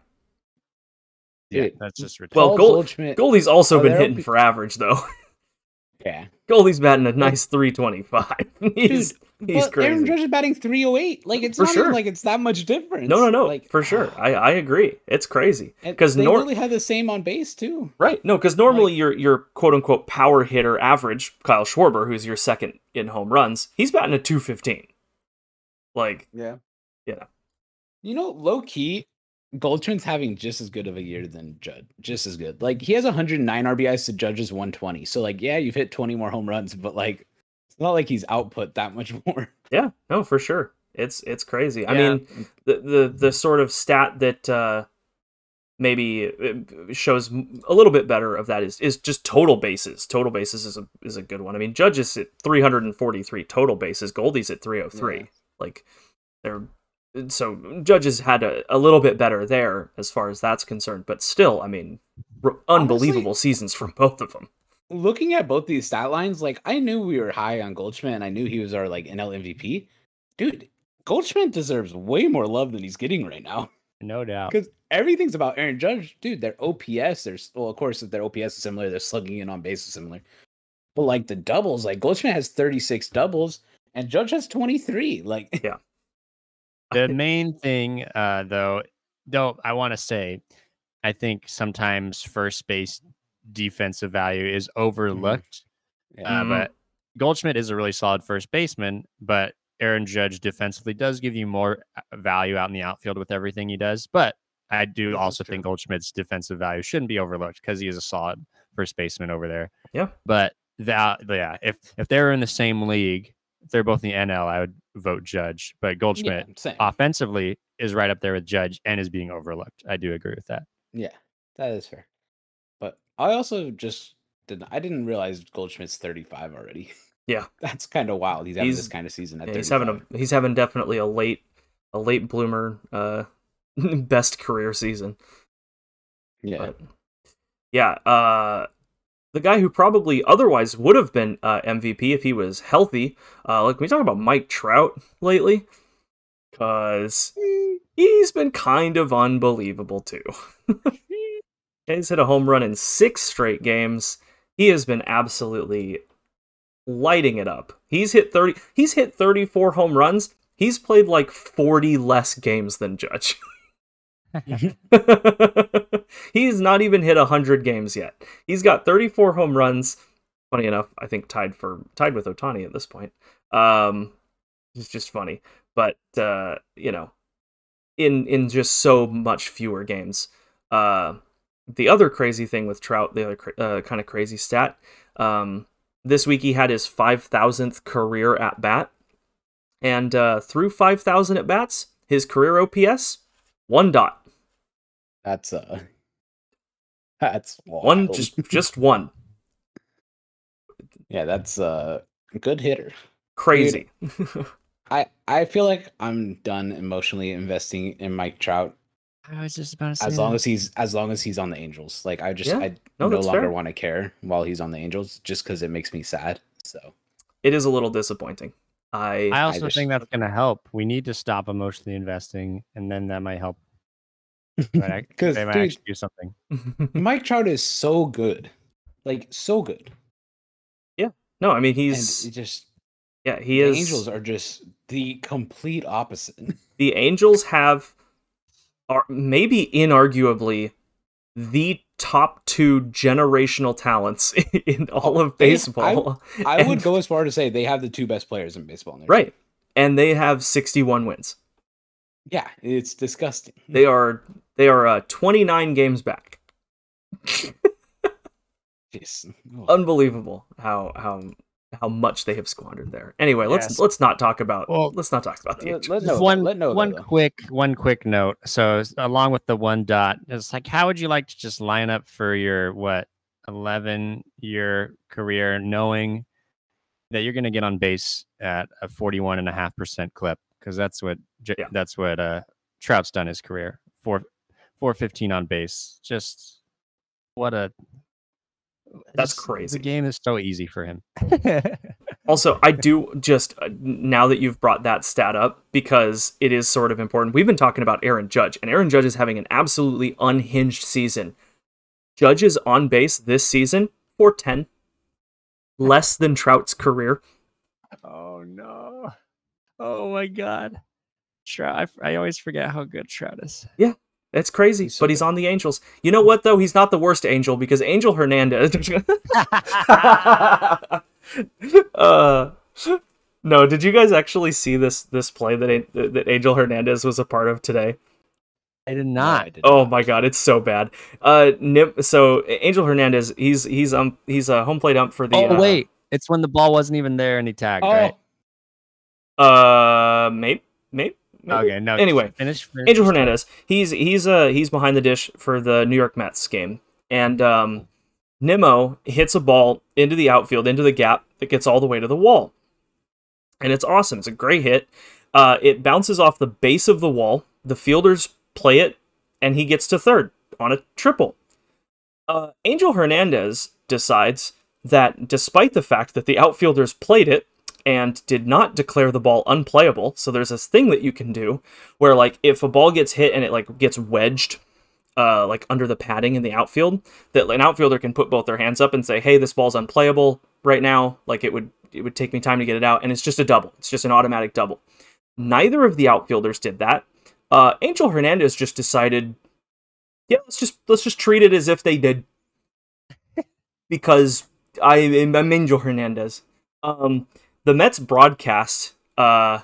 Yeah, that's just ridiculous. Well, Goldie's also been hitting for average, though. Yeah. Goldie's batting a nice 325. Dude, But crazy. Aaron Judge is batting 308. Like, it's For not sure. even like it's that much difference. No, Like, for sure. I agree. It's crazy because they really had the same on base too. Right. No, because normally your quote unquote power hitter average, Kyle Schwarber, who's your second in home runs, he's batting a 215. Like, Yeah. yeah. You know, low key, Goldschmidt's having just as good of a year than Judge. Just as good. Like, he has 109 RBIs to Judge's 120. So, like, yeah, you've hit 20 more home runs, but like, it's not like he's output that much more. Yeah, no, for sure. It's crazy. Yeah. I mean, the sort of stat that maybe shows a little bit better of that is just total bases. Total bases is a good one. I mean, Judge is at 343 total bases. Goldie's at 303. Yeah. Like, so Judge has had a little bit better there as far as that's concerned, but still, I mean, unbelievable seasons from both of them. Looking at both these stat lines, like, I knew we were high on Goldschmidt, and I knew he was our like NL MVP. Dude, Goldschmidt deserves way more love than he's getting right now. No doubt. Because everything's about Aaron Judge. Dude, their OPS, of course, if their OPS is similar, their slugging in on base is similar. But like the doubles, like Goldschmidt has 36 doubles, and Judge has 23. Like, yeah. The main thing, though, I want to say, I think sometimes first base defensive value is overlooked. But Goldschmidt is a really solid first baseman, but Aaron Judge defensively does give you more value out in the outfield with everything he does. But I do also think Goldschmidt's defensive value shouldn't be overlooked because he is a solid first baseman over there. Yeah. But if they're in the same league, if they're both in the NL, I would vote Judge. But Goldschmidt offensively is right up there with Judge and is being overlooked. I do agree with that. Yeah, that is fair. But I also I didn't realize Goldschmidt's 35 already. Yeah, that's kind of wild. He's having this kind of season at 35. He's having definitely a late bloomer, best career season. Yeah, but, yeah. The guy who probably otherwise would have been MVP if he was healthy. Like, we talk about Mike Trout lately, because he's been kind of unbelievable too. He's hit a home run in 6 straight games. He has been absolutely lighting it up. He's hit 34 home runs. He's played like 40 less games than Judge. He's not even hit 100 games yet. He's got 34 home runs. Funny enough, I think tied with Ohtani at this point. It's just funny, but you know, in just so much fewer games. The other crazy thing with Trout, the other kind of crazy stat, this week he had his 5,000th career at bat, and through 5,000 at bats, his career OPS 1 dot. That's one, just one. Yeah, that's a good hitter. Crazy. Dude, I feel like I'm done emotionally investing in Mike Trout. I was just about to say as long as he's on the Angels. Like, I no longer want to care while he's on the Angels, just because it makes me sad. So it is a little disappointing. I also think that's going to help. We need to stop emotionally investing, and then that might help. Because they might actually do something. Mike Trout is so good, like so good. Yeah. No, I mean he is. The Angels are just the complete opposite. The Angels are maybe inarguably the top 2 generational talents in all of baseball. I would go as far to say they have the 2 best players in baseball. Right. And they have 61 wins. Yeah, it's disgusting. They are 29 games back. Unbelievable how much they have squandered there. Anyway, let's not talk about the one quick note. So along with the 1 dot, it's like, how would you like to just line up for your 11-year career, knowing that you're going to get on base at a 41.5% clip? Because that's what Trout's done his career. 415 on base. Just that's crazy. The game is so easy for him. Also, I do just, now that you've brought that stat up, because it is sort of important, we've been talking about Aaron Judge, and Aaron Judge is having an absolutely unhinged season. Judge is on base this season, 410, less than Trout's career. Oh, no. Oh my God. Trout. I always forget how good Trout is. Yeah, it's crazy. He's so But he's good. on the Angels. You know what though? He's not the worst Angel because Angel Hernandez. No, did you guys actually see this play that Angel Hernandez was a part of today? I did No, not. I did Oh not. my God, it's so bad. So Angel Hernandez, he's a home plate ump for the. Oh wait, it's when the ball wasn't even there and he tagged, right? Maybe. Okay, no. Anyway, finish Angel your Hernandez, he's behind the dish for the New York Mets game, and Nimmo hits a ball into the outfield, into the gap that gets all the way to the wall, and it's awesome. It's a great hit. It bounces off the base of the wall. The fielders play it, and he gets to third on a triple. Angel Hernandez decides that despite the fact that the outfielders played it and did not declare the ball unplayable, so there's this thing that you can do where, like, if a ball gets hit and it like gets wedged like under the padding in the outfield, that an outfielder can put both their hands up and say, hey, this ball's unplayable right now, like it would take me time to get it out, and it's just a double. It's just an automatic double. Neither of the outfielders did that. Angel Hernandez just decided, yeah, let's just treat it as if they did, because I'm Angel Hernandez. The Mets broadcast, the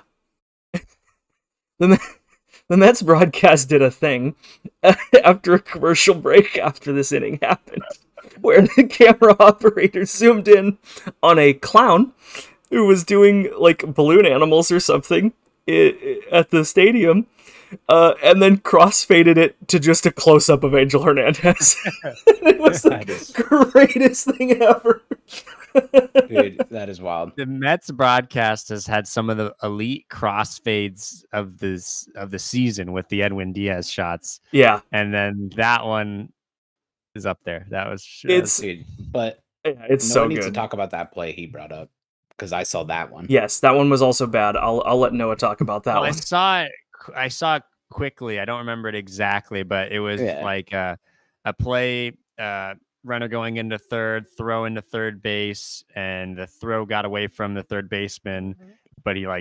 Mets broadcast did a thing after a commercial break after this inning happened, where the camera operator zoomed in on a clown who was doing like balloon animals or something at the stadium, and then crossfaded it to just a close-up of Angel Hernandez. It was the greatest thing ever. Dude, that is wild. The Mets broadcast has had some of the elite crossfades of the season with the Edwin Diaz shots. Yeah, and then that one is up there. That was Dude, but it's no so one needs good. to talk about that play he brought up because I saw that one. Yes, that one was also bad. I'll let Noah talk about that one. I saw it quickly. I don't remember it exactly, but it was like a play. Runner going into third, throw into third base, and the throw got away from the third baseman, but he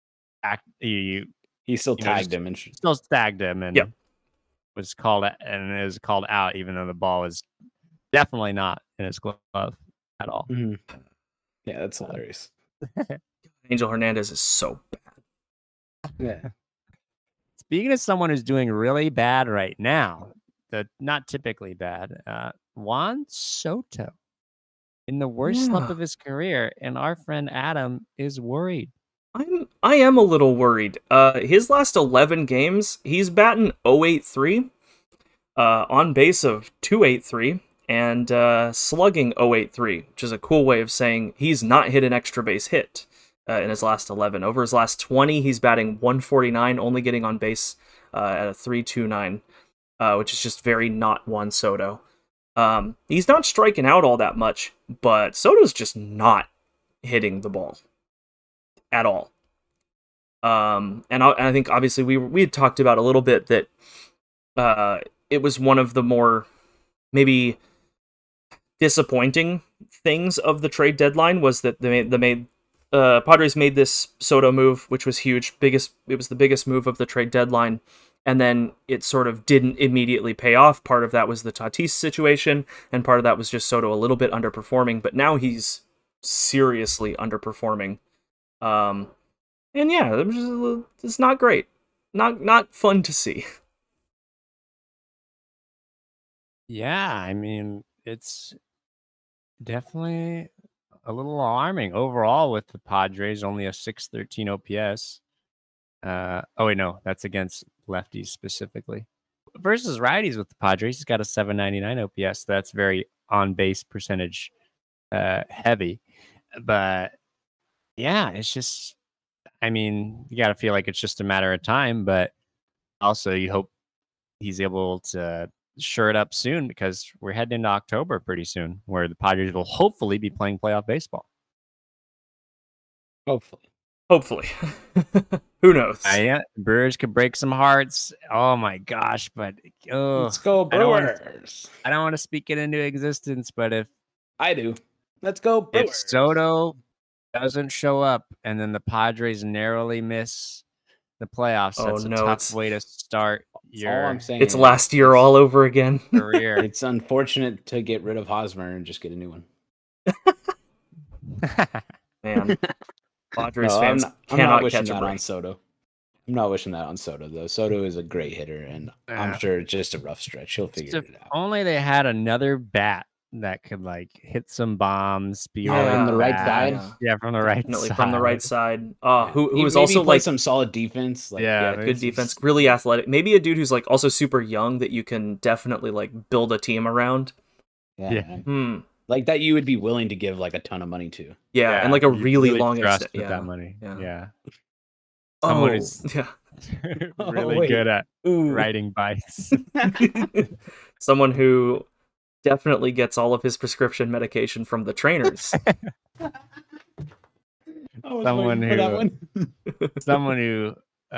still tagged him and still tagged him, and yep. was called out, even though the ball was definitely not in his glove at all. Mm-hmm. Yeah, that's hilarious. Angel Hernandez is so bad. Yeah. Speaking of someone who's doing really bad right now, not typically bad, Juan Soto in the worst slump of his career, and our friend Adam is worried. I am a little worried. His last 11 games, he's batting .083, on base of .283, and slugging .083, which is a cool way of saying he's not hit an extra base hit in his last 11. Over his last 20, he's batting .149, only getting on base at a .329, which is just very not Juan Soto. He's not striking out all that much, but Soto's just not hitting the ball at all. And I think obviously we had talked about a little bit that it was one of the more maybe disappointing things of the trade deadline was that Padres made this Soto move, which was huge. It was the biggest move of the trade deadline. And then it sort of didn't immediately pay off. Part of that was the Tatis situation, and part of that was just Soto a little bit underperforming. But now he's seriously underperforming. And yeah, it's not great. Not fun to see. Yeah, I mean, it's definitely a little alarming overall with the Padres, only a .613 OPS. Oh wait, no, that's against lefties specifically. Versus righties with the Padres, he's got a .799 OPS. So that's very on base percentage heavy. But yeah, it's just, I mean, you got to feel like it's just a matter of time. But also, you hope he's able to shore it up soon, because we're heading into October pretty soon, where the Padres will hopefully be playing playoff baseball. Hopefully. Who knows? Brewers could break some hearts. Oh my gosh, but let's go Brewers. I don't want to speak it into existence, but if I do, let's go Brewers. If Soto doesn't show up, and then the Padres narrowly miss the playoffs. Oh, That's a no, tough way to start All your I'm saying It's is last year all over again. career. It's unfortunate to get rid of Hosmer and just get a new one. Man, Padres No, fans I'm cannot not wishing catch a that break. on Soto. I'm not wishing that on Soto though. Soto is a great hitter, and I'm Yeah. sure it's just a rough stretch. He'll figure If it out. only they had another bat that could like hit some bombs, be Yeah, really from the right fast. side? Yeah, from the right Definitely side. from the right side. Yeah. Who is Maybe also play like some solid defense. Like, Yeah, yeah, it's good just- defense, really athletic. Maybe a dude who's like also super young that you can definitely like build a team around. Yeah. man. Like that you would be willing to give like a ton of money to. Yeah, and like a you really long trust extent. with that money. yeah. Yeah. Oh, Someone who's yeah. really wait. good at Ooh. riding bikes. Someone who definitely gets all of his prescription medication from the trainers. Someone waiting for that who- one. Someone who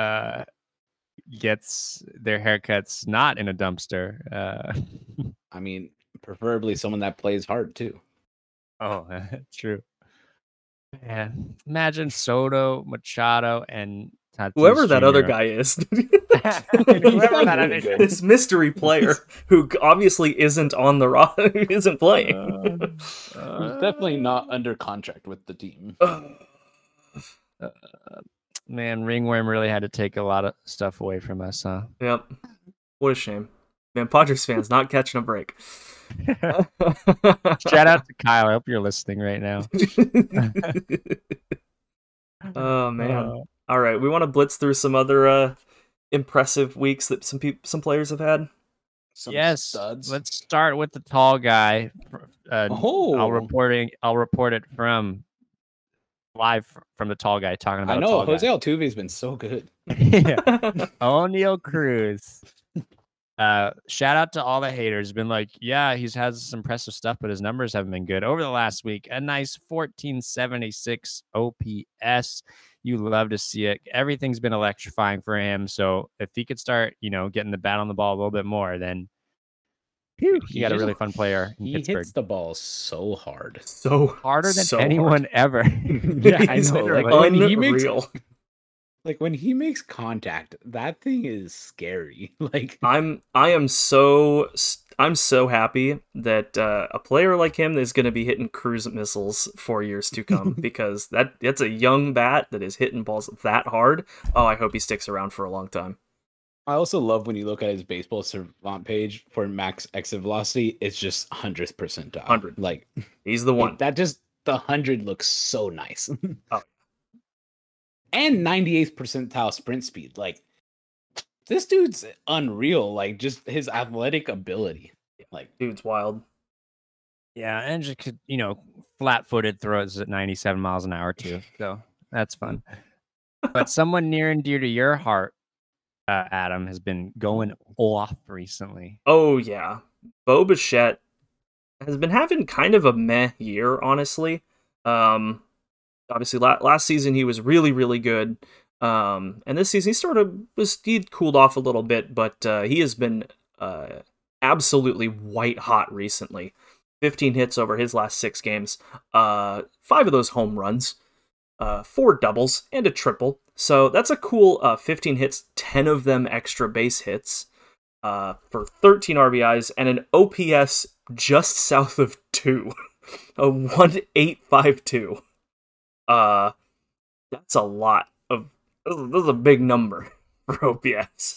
gets their haircuts not in a dumpster. I mean, preferably someone that plays hard too. Oh, true. Man, imagine Soto, Machado, and Tatis Whoever that other Jr.. guy is. Whoever that really other good. This mystery player who obviously isn't on the roster, isn't playing. He's definitely not under contract with the team. Man, Ringworm really had to take a lot of stuff away from us, huh? Yep. What a shame. Man, Padres fans not catching a break. Shout out to Kyle. I hope you're listening right now. Oh man. All right, we want to blitz through some other impressive weeks that some players have had. Some Yes, studs. let's start with the tall guy. Oh, I'll report it from live from the tall guy talking about. I a know tall Jose guy. Altuve's been so good. O'Neal Cruz. Shout out to all the haters. Been like, yeah, he's has some impressive stuff, but his numbers haven't been good over the last week. A nice 1476 OPS. You love to see it. Everything's been electrifying for him. So if he could start, getting the bat on the ball a little bit more, then you got a really fun player in He Pittsburgh. hits the ball so hard. So Harder than so anyone ever. Yeah, I He's know. Like literally when he makes unreal. when he makes contact, that thing is scary. Like I'm so happy that a player like him is going to be hitting cruise missiles for years to come because that's a young bat that is hitting balls that hard. Oh, I hope he sticks around for a long time. I also love when you look at his baseball savant page for max exit velocity. It's just 100th percentile. 100. Like He's the one. that just the 100 looks so nice. Oh. And 98th percentile sprint speed. Like this dude's unreal. Like just his athletic ability. Like Dude's wild. Yeah, and just could, flat-footed throws at 97 miles an hour too. So that's fun. But someone near and dear to your heart, Adam, has been going off recently. Oh yeah, Bo Bichette has been having kind of a meh year, honestly. Obviously, last season he was really, really good. And this season he cooled off a little bit, but he has been absolutely white hot recently. 15 hits over his last 6 games. 5 of those home runs, 4 doubles, and a triple. So that's a cool 15 hits, 10 of them extra base hits for 13 RBIs and an OPS just south of 2. A 1.852. That's a lot of. That's a big number for OPS.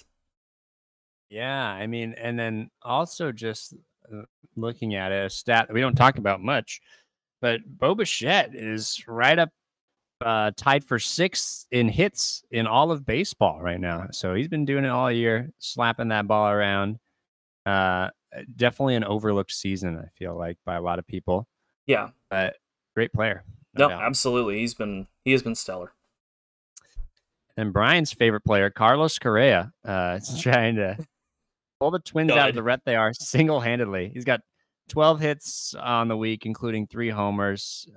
Yeah, I mean, and then also just looking at it, a stat that we don't talk about much, but Bo Bichette is right up tied for 6th in hits in all of baseball right now. So he's been doing it all year, slapping that ball around. Definitely an overlooked season, I feel like, by a lot of people. Yeah. But great player. No, doubt. absolutely. He has been stellar. And Brian's favorite player, Carlos Correa, is trying to pull the Twins out of the rut they are single-handedly. He's got 12 hits on the week, including 3 homers.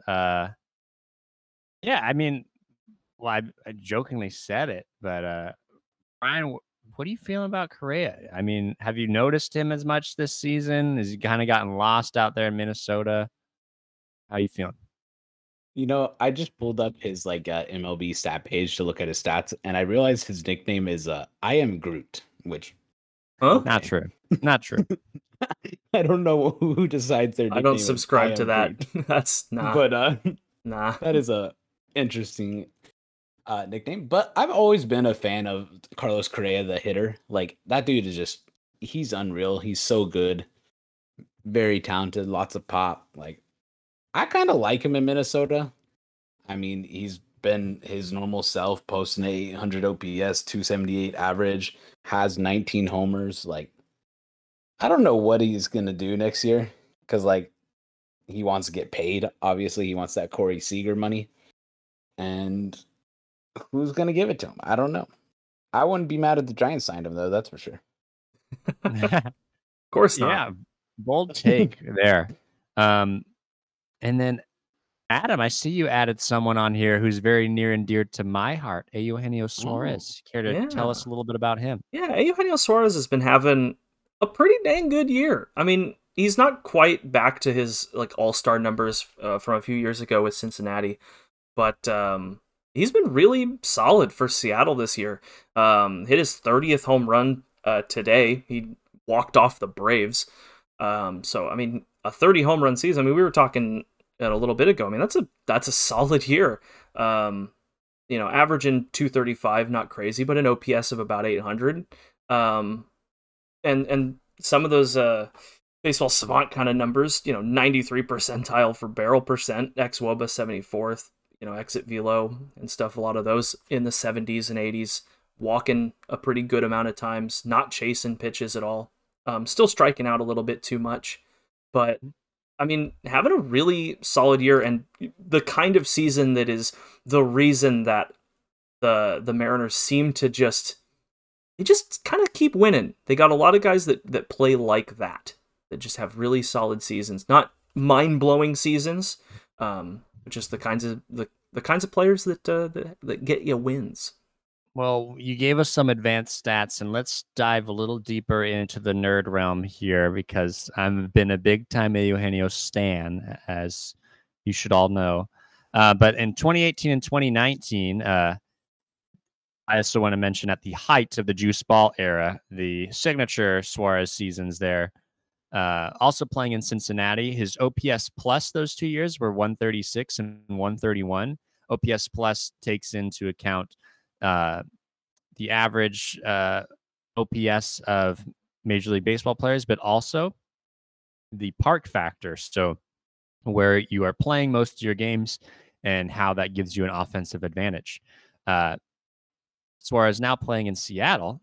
Yeah, I mean, well, I jokingly said it, but Brian, what are you feeling about Correa? I mean, have you noticed him as much this season? Has he kind of gotten lost out there in Minnesota? How you feeling? I just pulled up his MLB stat page to look at his stats, and I realized his nickname is I am Groot, which Huh? Not true. Not true. I don't know who decides their I nickname don't is subscribe I to am that. Groot. That's nah. But Nah. that is a interesting nickname. But I've always been a fan of Carlos Correa, the hitter. Like that dude is he's unreal. He's so good, very talented, lots of pop. Like I kind of like him in Minnesota. I mean, he's been his normal self, posting 800 OPS, 278 average, has 19 homers. Like I don't know what he's gonna do next year because he wants to get paid. Obviously, he wants that Corey Seager money, and who's gonna give it to him? I don't know. I wouldn't be mad if the Giants signed him though. That's for sure. Of course not. Yeah, bold take there. And then Adam, I see you added someone on here who's very near and dear to my heart, Eugenio Suarez. Care to tell us a little bit about him? Yeah, Eugenio Suarez has been having a pretty dang good year. I mean, he's not quite back to his all-star numbers from a few years ago with Cincinnati, but he's been really solid for Seattle this year. Hit his 30th home run today. He walked off the Braves. So I mean, a 30 home run season. I mean, we were talking a little bit ago. I mean, that's a solid year. Averaging 235, not crazy, but an OPS of about 800. And some of those baseball savant kind of numbers, 93 percentile for barrel percent, xwOBA 74th, exit velo and stuff. A lot of those in the 70s and 80s, walking a pretty good amount of times, not chasing pitches at all. Still striking out a little bit too much, but I mean, having a really solid year and the kind of season that is the reason that the Mariners seem to just kind of keep winning. They got a lot of guys that play like that just have really solid seasons, not mind-blowing seasons, but just the kinds of players that get you wins. Well, you gave us some advanced stats, and let's dive a little deeper into the nerd realm here because I've been a big-time Eugenio stan, as you should all know. But in 2018 and 2019, I also want to mention at the height of the juice ball era, the signature Suarez seasons there, also playing in Cincinnati. His OPS plus those 2 years were 136 and 131. OPS plus takes into account the average OPS of Major League Baseball players, but also the park factor. So where you are playing most of your games and how that gives you an offensive advantage. Suarez now playing in Seattle,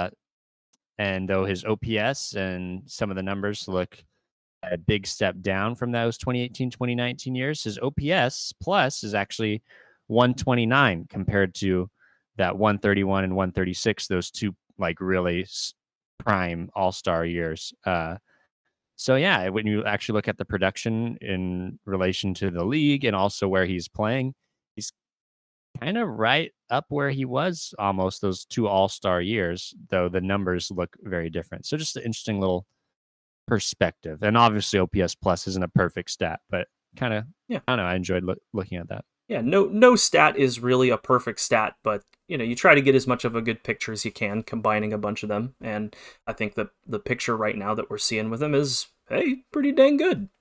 and though his OPS and some of the numbers look a big step down from those 2018, 2019 years, his OPS plus is actually 129 compared to that 131 and 136, those two really prime all-star years. So yeah, when you actually look at the production in relation to the league and also where he's playing, he's kind of right up where he was almost those two all-star years, though the numbers look very different. So just an interesting little perspective. And obviously OPS plus isn't a perfect stat, but kind of, I don't know, I enjoyed looking at that. Yeah, no stat is really a perfect stat, but you try to get as much of a good picture as you can, combining a bunch of them. And I think that the picture right now that we're seeing with him is, hey, pretty dang good.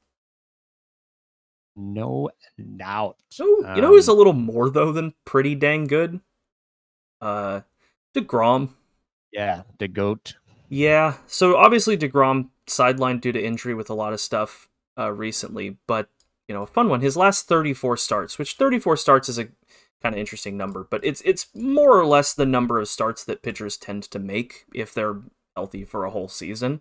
No doubt. So, who's a little more though than pretty dang good? DeGrom. Yeah, the GOAT. Yeah, so obviously DeGrom sidelined due to injury with a lot of stuff recently, but a fun one. His last 34 starts, which 34 starts is a kind of interesting number, but it's more or less the number of starts that pitchers tend to make if they're healthy for a whole season.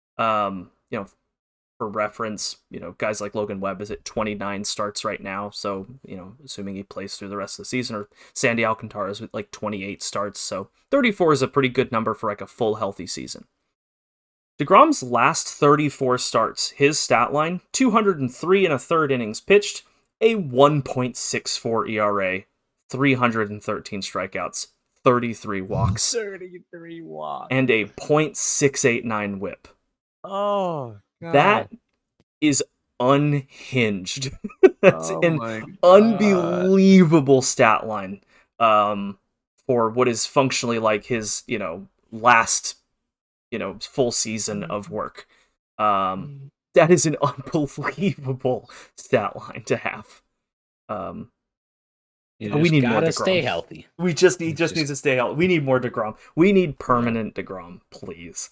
For reference, guys like Logan Webb is at 29 starts right now, so assuming he plays through the rest of the season, or Sandy Alcantara is with 28 starts, so 34 is a pretty good number for a full healthy season. DeGrom's last 34 starts, his stat line, 203 and a third innings pitched, a 1.64 ERA, 313 strikeouts, 33 walks. 33 walks. And a .689 whip. Oh, God. That is unhinged. That's an unbelievable stat line for what is functionally like his, last, full season of work. That is an unbelievable stat line to have. We need more DeGrom. Stay healthy. We just needs to stay healthy. We need more DeGrom. We need permanent DeGrom, please.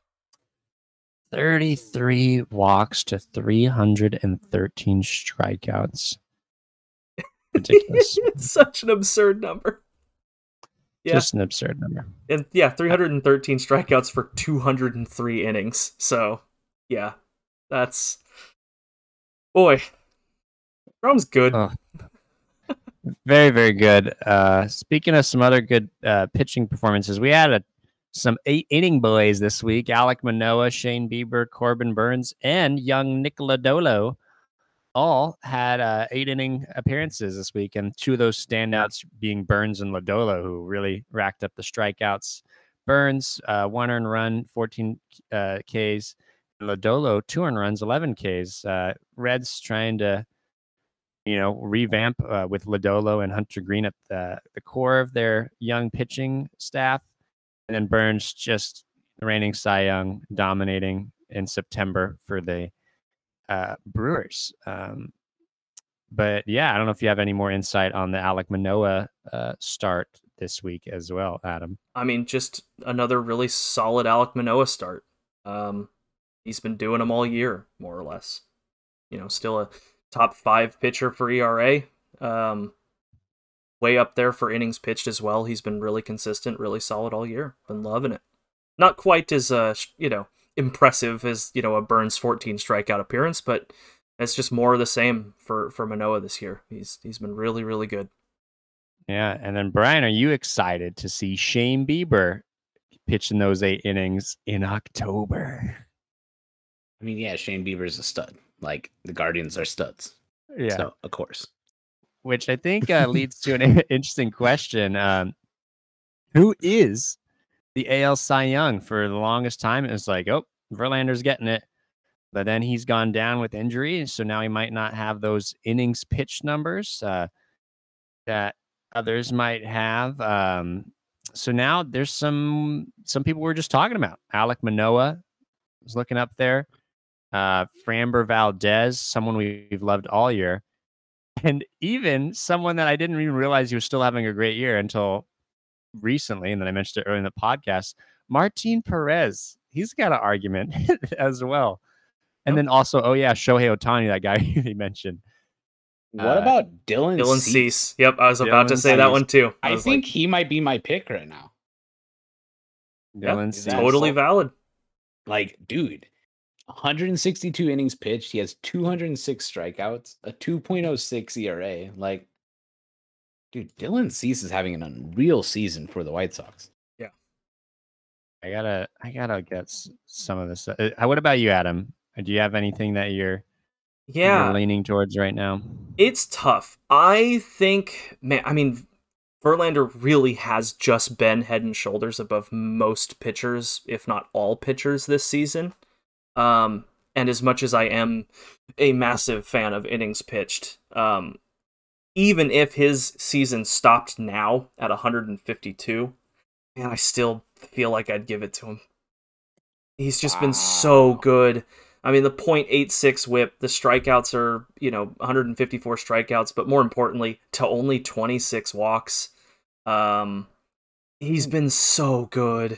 33 walks to 313 strikeouts. Ridiculous. It's such an absurd number. Yeah. Just an absurd number. And 313 strikeouts for 203 innings. So, yeah, that's... Boy, DeGrom's good. Oh. Very, very good. Speaking of some other good pitching performances, we had some 8-inning boys this week. Alek Manoah, Shane Bieber, Corbin Burns, and young Nick Lodolo all had 8-inning appearances this week, and two of those standouts being Burns and Lodolo, who really racked up the strikeouts. Burns, 1 earned run, 14 Ks. And Lodolo, 2 earned runs, 11 Ks. Reds trying to revamp with Lodolo and Hunter Green at the core of their young pitching staff. And then Burns, just reigning Cy Young, dominating in September for the Brewers. But yeah, I don't know if you have any more insight on the Alek Manoah start this week as well, Adam. I mean, just another really solid Alek Manoah start. He's been doing them all year, more or less. Still a top 5 pitcher for ERA. Way up there for innings pitched as well. He's been really consistent, really solid all year. Been loving it. Not quite as impressive as a Burns 14 strikeout appearance, but it's just more of the same for Manoah this year. He's been really, really good. Yeah, and then Brian, are you excited to see Shane Bieber pitching those 8 innings in October? I mean, yeah, Shane Bieber's a stud. Like, the Guardians are studs. Yeah. So, of course. Which I think leads to an interesting question. Who is the AL Cy Young? For the longest time, it was like, oh, Verlander's getting it. But then he's gone down with injury, so now he might not have those innings pitched numbers that others might have. So now there's some people we're just talking about. Alek Manoah is looking up there. Framber Valdez, someone we've loved all year. And even someone that I didn't even realize he was still having a great year until recently, and then I mentioned it earlier in the podcast, Martin Perez. He's got an argument as well. And then also, Shohei Ohtani, that guy he mentioned. What about Dylan Cease? Yep, I was about to say that one too. I think he might be my pick right now. Dylan Cease. Totally valid. Like, dude, 162 innings pitched. He has 206 strikeouts, a 2.06 ERA. Like, dude, Dylan Cease is having an unreal season for the White Sox. Yeah. I gotta get some of this. What about you, Adam? Do you have anything that you're leaning towards right now? It's tough. I think, Verlander really has just been head and shoulders above most pitchers, if not all pitchers this season. And as much as I am a massive fan of innings pitched, even if his season stopped now at 152, man, I still feel like I'd give it to him. He's just been so good. I mean, the .86 whip, the strikeouts are, 154 strikeouts, but more importantly, to only 26 walks. He's been so good.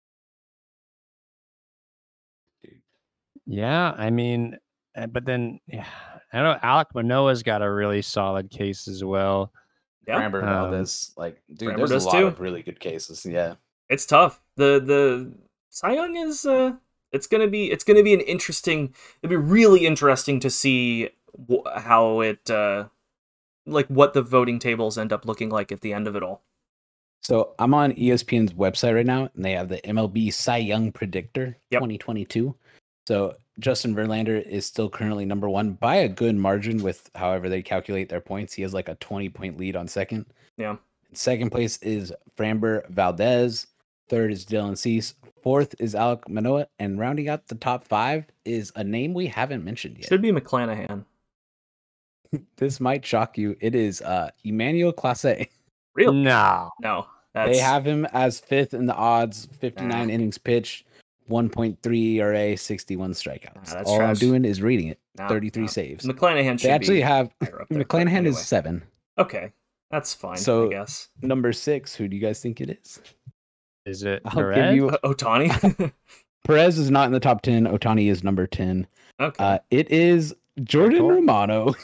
Yeah, I mean, but then, I don't know, Alek Manoah's got a really solid case as well. Yeah. Framber Valdez, Framber there's a lot of really good cases. Yeah. It's tough. The Cy Young is... It's gonna be an interesting. It'd be really interesting to see how it, what the voting tables end up looking like at the end of it all. So I'm on ESPN's website right now, and they have the MLB Cy Young Predictor 2022. So Justin Verlander is still currently number 1 by a good margin with however they calculate their points. He has like a 20-point lead on second. Yeah. Second place is Framber Valdez. Third is Dylan Cease. Fourth is Alek Manoah, and rounding out the top 5 is a name we haven't mentioned yet. Should be McClanahan. this might shock you. It is Emmanuel Clase. Really? No. No. They have him as 5th in the odds, 59 innings pitched, 1.3 ERA, 61 strikeouts. That's All I'm trash. doing is reading it. No, 33 no. saves. McClanahan should They actually be have higher up there, but McClanahan anyway. is 7. Okay. That's fine, So- I guess. Number 6, who do you guys think it is? Is it I'll give Perez? you Otani? Perez is not in the top 10. Otani is number 10. Okay. It is Jordan Cool. Romano.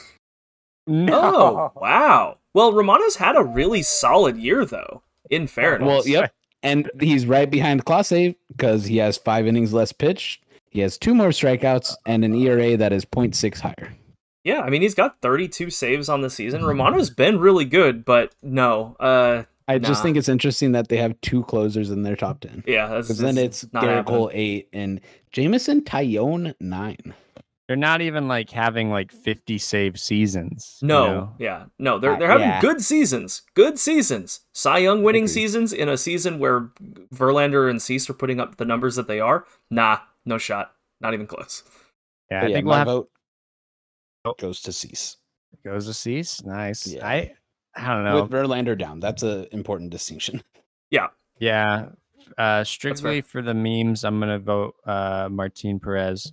Oh, wow. Well, Romano's had a really solid year, though, in fairness. Well, yep. And he's right behind Clase because he has 5 innings less pitched. He has 2 more strikeouts and an ERA that is 0.6 higher. Yeah, I mean, he's got 32 saves on the season. Romano's been really good, but no. I just Nah. think it's interesting that they have 2 closers in their top 10. Yeah, that's Because then it's not Garrett happening. Cole 8 and Jameson Tyone 9. They're not even like having like 50 save seasons. No, you know? yeah, no, they're having yeah. good seasons, Cy Young winning seasons in a season where Verlander and Cease are putting up the numbers that they are. Nah, no shot, not even close. Yeah, But I think my we'll have vote goes to Cease. goes to Cease. Nice. Yeah. I don't know. With Verlander down. That's an important distinction. Yeah. Strictly for the memes, I'm gonna vote Martin Perez.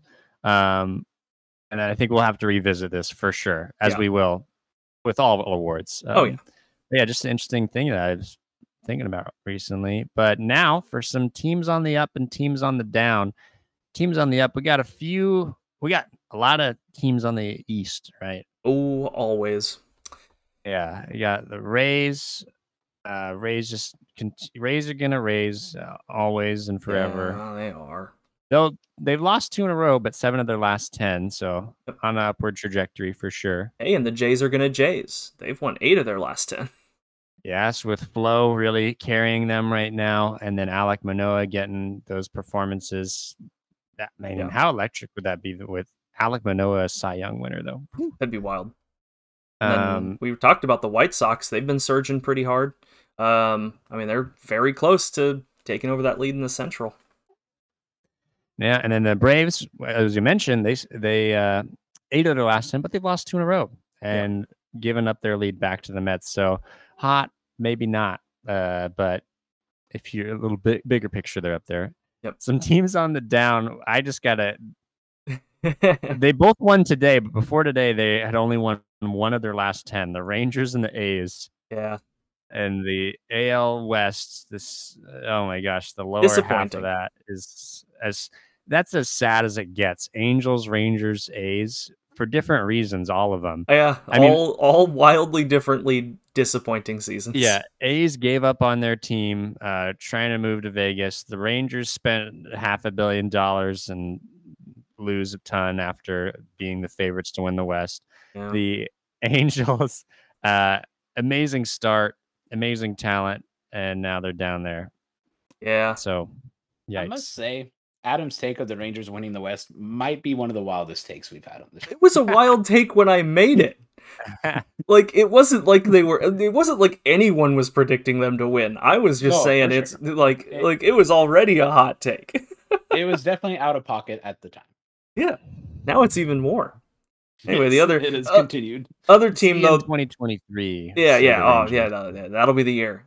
And I think we'll have to revisit this for sure, as Yeah. we will with all awards. Oh, yeah. Yeah, just an interesting thing that I was thinking about recently. But now for some teams on the up and teams on the down. Teams on the up, we got a lot of teams on the East, right? Oh, always. Yeah, you got the Rays. Rays are gonna raise always and forever. Yeah, they are. They've lost 2 in a row, but 7 of their last 10, so Yep. on an upward trajectory for sure. Hey, and the Jays are gonna Jays. They've won 8 of their last 10. Yes, with Flo really carrying them right now, and then Alek Manoah getting those performances. Yeah. How electric would that be with Alek Manoah, a Cy Young winner, though? That'd be wild. And then Um, we talked about the White Sox. They've been surging pretty hard. I mean, they're very close to taking over that lead in the Central. yeah, and then the Braves, as you mentioned, they 8 of their last 10, but they've lost 2 in a row and given up their lead back to the Mets. So hot, maybe not, but if you're a little bit bigger picture, they're up there. Yep. Some teams on the down. I just gotta. They both won today, but before today, they had only won 1 of their last 10. The Rangers and the A's. Yeah. And the AL West, oh my gosh, the lower half Disappointing. of that that's as sad as it gets. Angels, Rangers, A's, for different reasons, all of them. Yeah, I mean- all wildly differently disappointing seasons. Yeah, A's gave up on their team, trying to move to Vegas. The Rangers spent $500 million and lose a ton after being the favorites to win the West. Yeah. The Angels, amazing start, amazing talent, and now they're down there. Yeah. So, I yikes. must say, Adam's take of the Rangers winning the West might be one of the wildest takes we've had on this show. It was a wild take when I made it. Like it wasn't like anyone was predicting them to win. I was just No, saying for it's sure. like it was already a hot take. It was definitely out of pocket at the time. Yeah. Now it's even more. Anyway, the other It has continued. other team In though. 2023. Yeah, for yeah. the Oh, Rangers. yeah. No, that'll be the year.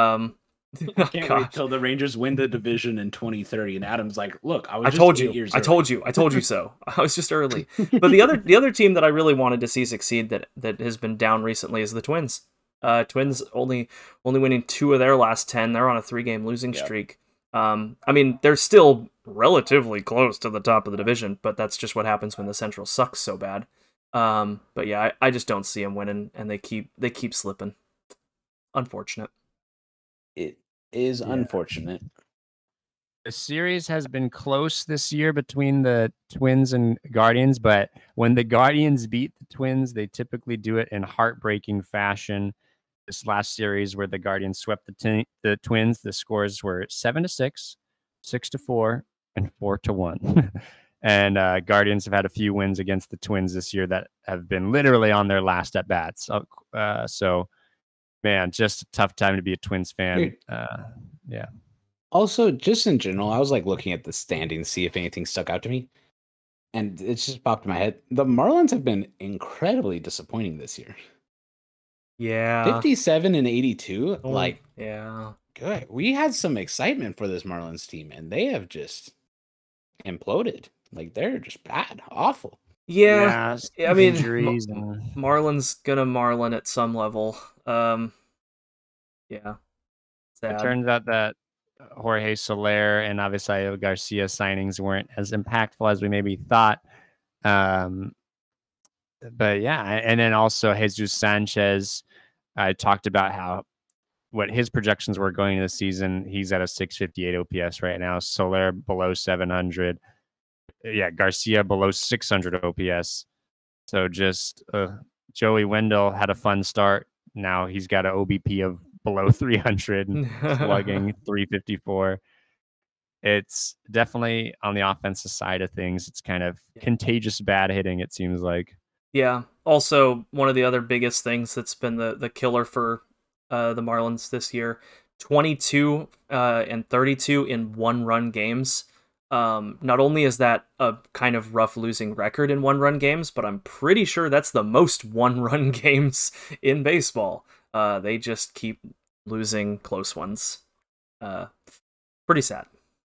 Can't God. wait till the Rangers win the division in 2030. And Adam's like, "Look, I was I just told 8 you. years I early." told you. I told you so. I was just early. But the other team that I really wanted to see succeed that has been down recently is the Twins. Twins only winning 2 of their last 10. They're on a 3-game losing Yep. streak. I mean, they're still relatively close to the top of the division, but that's just what happens when the Central sucks so bad. But yeah, I just don't see them winning, and they keep slipping. Unfortunate. It is Yeah. unfortunate. The series has been close this year between the Twins and Guardians, but when the Guardians beat the Twins, they typically do it in heartbreaking fashion. This last series where the Guardians swept the Twins, the scores were 7-6, 6-4, and 4-1. And Guardians have had a few wins against the Twins this year that have been literally on their last at bats. So, man, just a tough time to be a Twins fan. Dude. Yeah. Also, just in general, I was like looking at the standings, see if anything stuck out to me. And it's just popped in my head. The Marlins have been incredibly disappointing this year. Yeah. 57 and 82. Like, yeah. good. We had some excitement for this Marlins team, and they have just imploded. Like, they're just bad, awful. Yeah. I mean, injuries Marlon's gonna Marlin at some level. Yeah. Sad. It turns out that Jorge Soler and Avisaíl Garcia signings weren't as impactful as we maybe thought. But yeah, and then also Jesus Sanchez, I talked about what his projections were going into the season. He's at a 658 OPS right now. Soler below 700. Yeah, Garcia below 600 OPS. So just Joey Wendell had a fun start. Now he's got an OBP of below 300, slugging 354. It's definitely on the offensive side of things. It's kind of contagious bad hitting, it seems like. Yeah. Also, one of the other biggest things that's been the killer for the Marlins this year, 22 and 32 in one-run games. Not only is that a kind of rough losing record in one-run games, but I'm pretty sure that's the most one-run games in baseball. They just keep losing close ones. Pretty sad.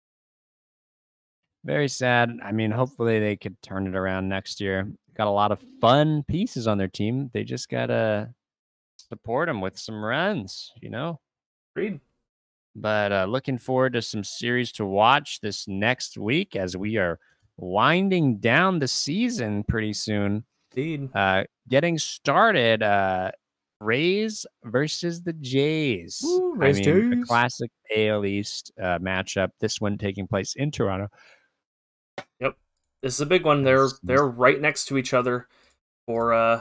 Very sad. I mean, hopefully they could turn it around next year. Got a lot of fun pieces on their team. They just got to support them with some runs, Agreed. But looking forward to some series to watch this next week as we are winding down the season pretty soon. Indeed. Getting started, Rays versus the Jays. Ooh, Rays Jays. A classic AL East matchup. This one taking place in Toronto. Yep, this is a big one. They're right next to each other for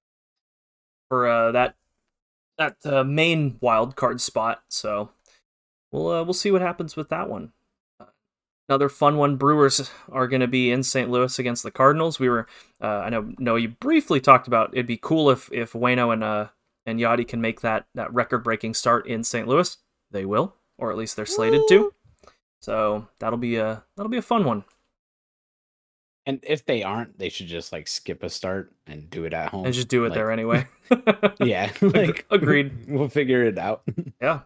that main wild card spot. So we'll see what happens with that one. Another fun one. Brewers are going to be in St. Louis against the Cardinals. We were I know you briefly talked about it'd be cool if Waino and Yadi can make that record-breaking start in St. Louis. They will, or at least they're slated to. So that'll be a fun one. And if they aren't, they should just skip a start and do it at home. And just do it there anyway. Yeah. Agreed. We'll figure it out. Yeah.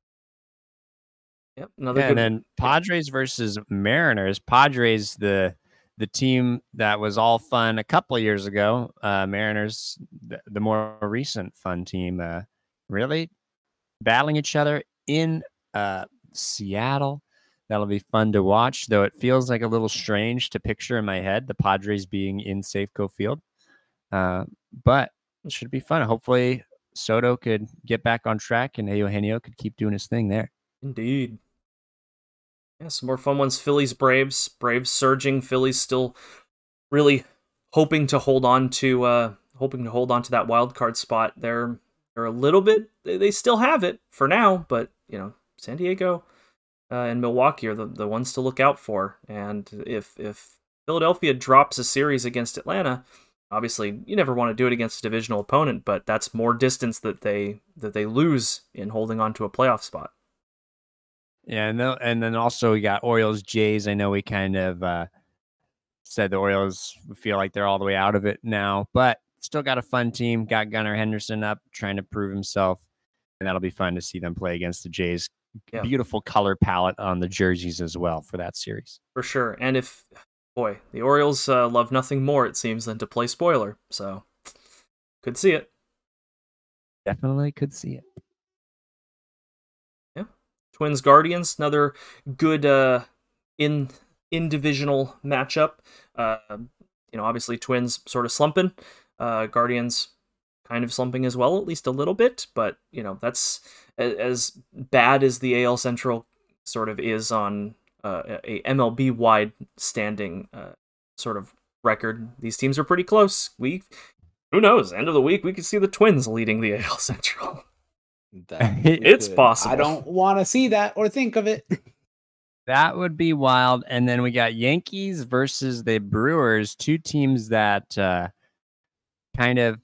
Yep. And then Padres versus Mariners. Padres, the team that was all fun a couple of years ago. Mariners, the more recent fun team, really battling each other in Seattle. That'll be fun to watch, though it feels like a little strange to picture in my head the Padres being in Safeco Field. But it should be fun. Hopefully Soto could get back on track and Eugenio could keep doing his thing there. Indeed. Yeah, some more fun ones. Phillies, Braves. Braves surging. Phillies still really hoping to hold on to that wild card spot. They're a little bit. They still have it for now, but San Diego and Milwaukee are the ones to look out for. And if Philadelphia drops a series against Atlanta, obviously you never want to do it against a divisional opponent, but that's more distance that they lose in holding on to a playoff spot. Yeah, and then also we got Orioles, Jays. I know we kind of said the Orioles feel like they're all the way out of it now, but still got a fun team. Got Gunnar Henderson up, trying to prove himself, and that'll be fun to see them play against the Jays. Yeah. Beautiful color palette on the jerseys as well for that series. For sure. And the Orioles love nothing more, it seems, than to play spoiler. So, could see it. Definitely could see it. Yeah. Twins Guardians, another good in divisional matchup. Obviously Twins sort of slumping. Guardians kind of slumping as well, at least a little bit, but that's as bad as the AL Central sort of is on a MLB wide standing sort of record. These teams are pretty close. Who knows? End of the week, we could see the Twins leading the AL Central. It's possible. I don't want to see that or think of it. That would be wild. And then we got Yankees versus the Brewers, two teams that kind of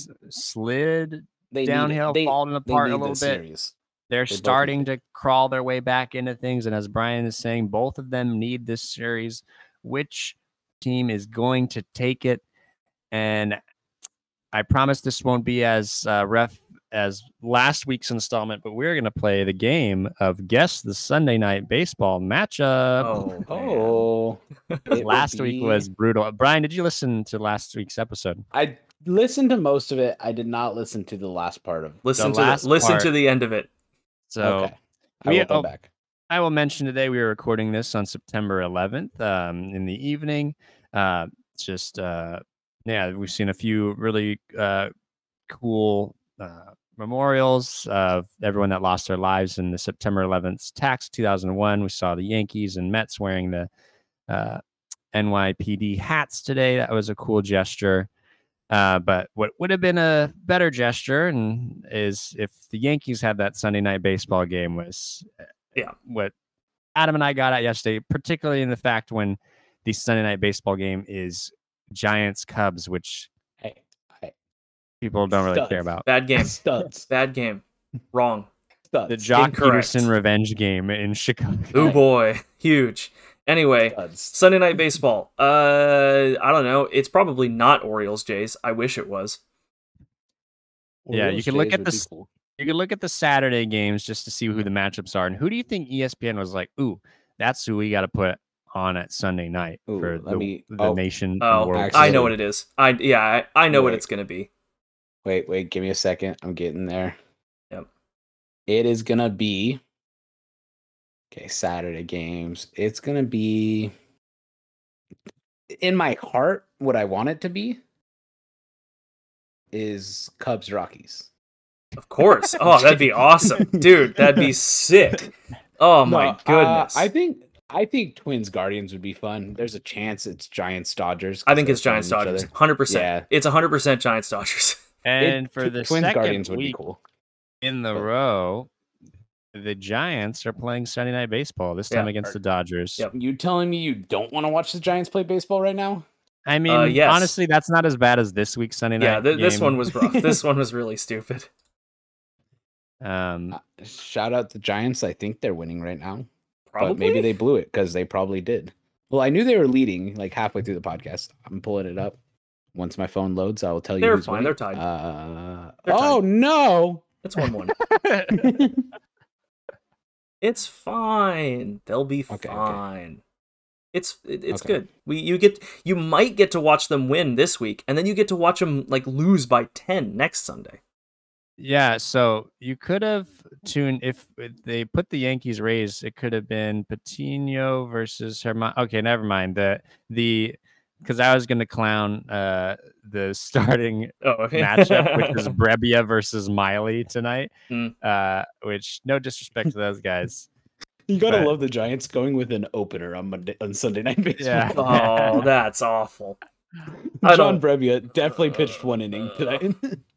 slid downhill, falling apart a little bit. Series. They're starting to crawl their way back into things. And as Brian is saying, both of them need this series. Which team is going to take it. And I promise this won't be as rough as last week's installment, but we're going to play the game of Guess the Sunday Night Baseball matchup. Last week was brutal. Brian, did you listen to last week's episode? I listened to most of it. I did not listen to the last part of it. Listen to the end of it. So okay. I will go back. I will mention today we are recording this on September 11th in the evening. We've seen a few really cool memorials of everyone that lost their lives in the September 11th attacks 2001. We saw the Yankees and Mets wearing the NYPD hats today. That was a cool gesture. But what would have been a better gesture is if the Yankees had that Sunday Night Baseball game was what Adam and I got at yesterday, particularly in the fact when the Sunday Night Baseball game is Giants Cubs, which people don't really care about. Bad game. Studs. Bad game. Wrong. Studs. The Jock Peterson revenge game in Chicago. Oh boy, huge. Anyway, Studs. Sunday Night Baseball. I don't know. It's probably not Orioles Jays. I wish it was. Yeah, you can look at this. Cool. You can look at the Saturday games just to see who the matchups are. And who do you think ESPN was like, ooh, that's who we got to put on at Sunday night for the nation? I know what it is. I know what it's going to be. Wait, give me a second. I'm getting there. Yep. It is going to be... Okay, Saturday games. It's going to be... In my heart, what I want it to be is Cubs-Rockies. Of course. Oh, that'd be awesome. Dude, that'd be sick. Oh, my goodness. I think Twins-Guardians would be fun. There's a chance it's Giants-Dodgers. I think it's Giants-Dodgers. 100%. Yeah. It's 100% Giants-Dodgers. And for the Twins-Guardians second would be week cool. in the row, the Giants are playing Sunday Night Baseball, this time against the Dodgers. Yep. You telling me you don't want to watch the Giants play baseball right now? I mean, yes. Honestly, that's not as bad as this week's Sunday Night game. This one was rough. This one was really stupid. Shout out the Giants. I think they're winning right now. Probably. But maybe they blew it because they probably did. Well, I knew they were leading like halfway through the podcast. I'm pulling it up. Once my phone loads, I will tell you. They're who's fine. winning. They're tied. They're tied. No! It's 1-1. It's fine. They'll be fine. It's good. You might get to watch them win this week, and then you get to watch them like lose by 10 next Sunday. Yeah, so you could have tuned if they put the Yankees Rays. It could have been Patino versus Herman. Okay, never mind. Because I was going to clown the starting matchup, which is Brebbia versus Miley tonight. Which, no disrespect to those guys. You gotta love the Giants going with an opener on Sunday Night Baseball. Yeah. Oh, that's awful. John Brebbia definitely pitched one inning tonight.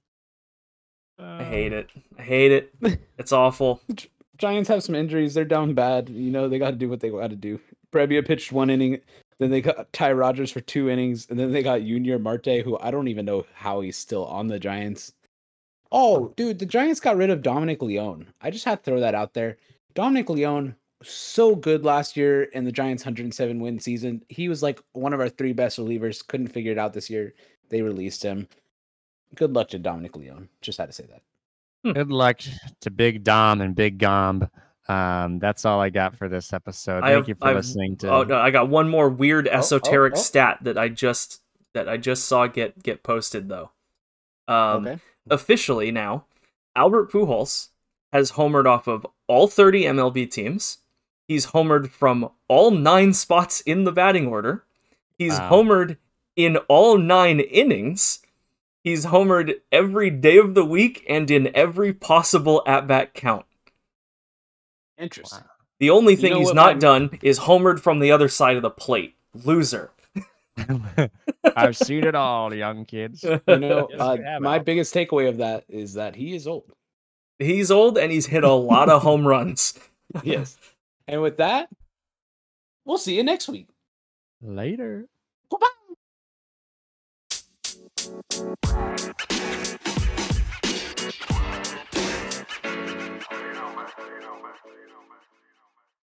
I hate it. It's awful. Giants have some injuries. They're down bad. You know, they got to do what they got to do. Brebbia pitched one inning. Then they got Ty Rogers for 2 innings. And then they got Junior Marte, who I don't even know how he's still on the Giants. Oh, dude, the Giants got rid of Dominic Leone. I just had to throw that out there. Dominic Leone, so good last year in the Giants' 107-win season. He was like one of our 3 best relievers. Couldn't figure it out this year. They released him. Good luck to Dominic Leone. Just had to say that. Good luck to Big Dom and Big Gomb. That's all I got for this episode. Thank you for listening to. Oh no, I got one more weird esoteric stat that I just saw get posted though. Officially now, Albert Pujols has homered off of all 30 MLB teams. He's homered from all 9 spots in the batting order. He's homered in all 9 innings. He's homered every day of the week and in every possible at-bat count. Interesting. The only thing he's not done is homered from the other side of the plate. Loser. I've seen it all, young kids. You know, my biggest takeaway of that is that he is old. He's old and he's hit a lot of home runs. Yes. And with that, we'll see you next week. Later. Bye-bye.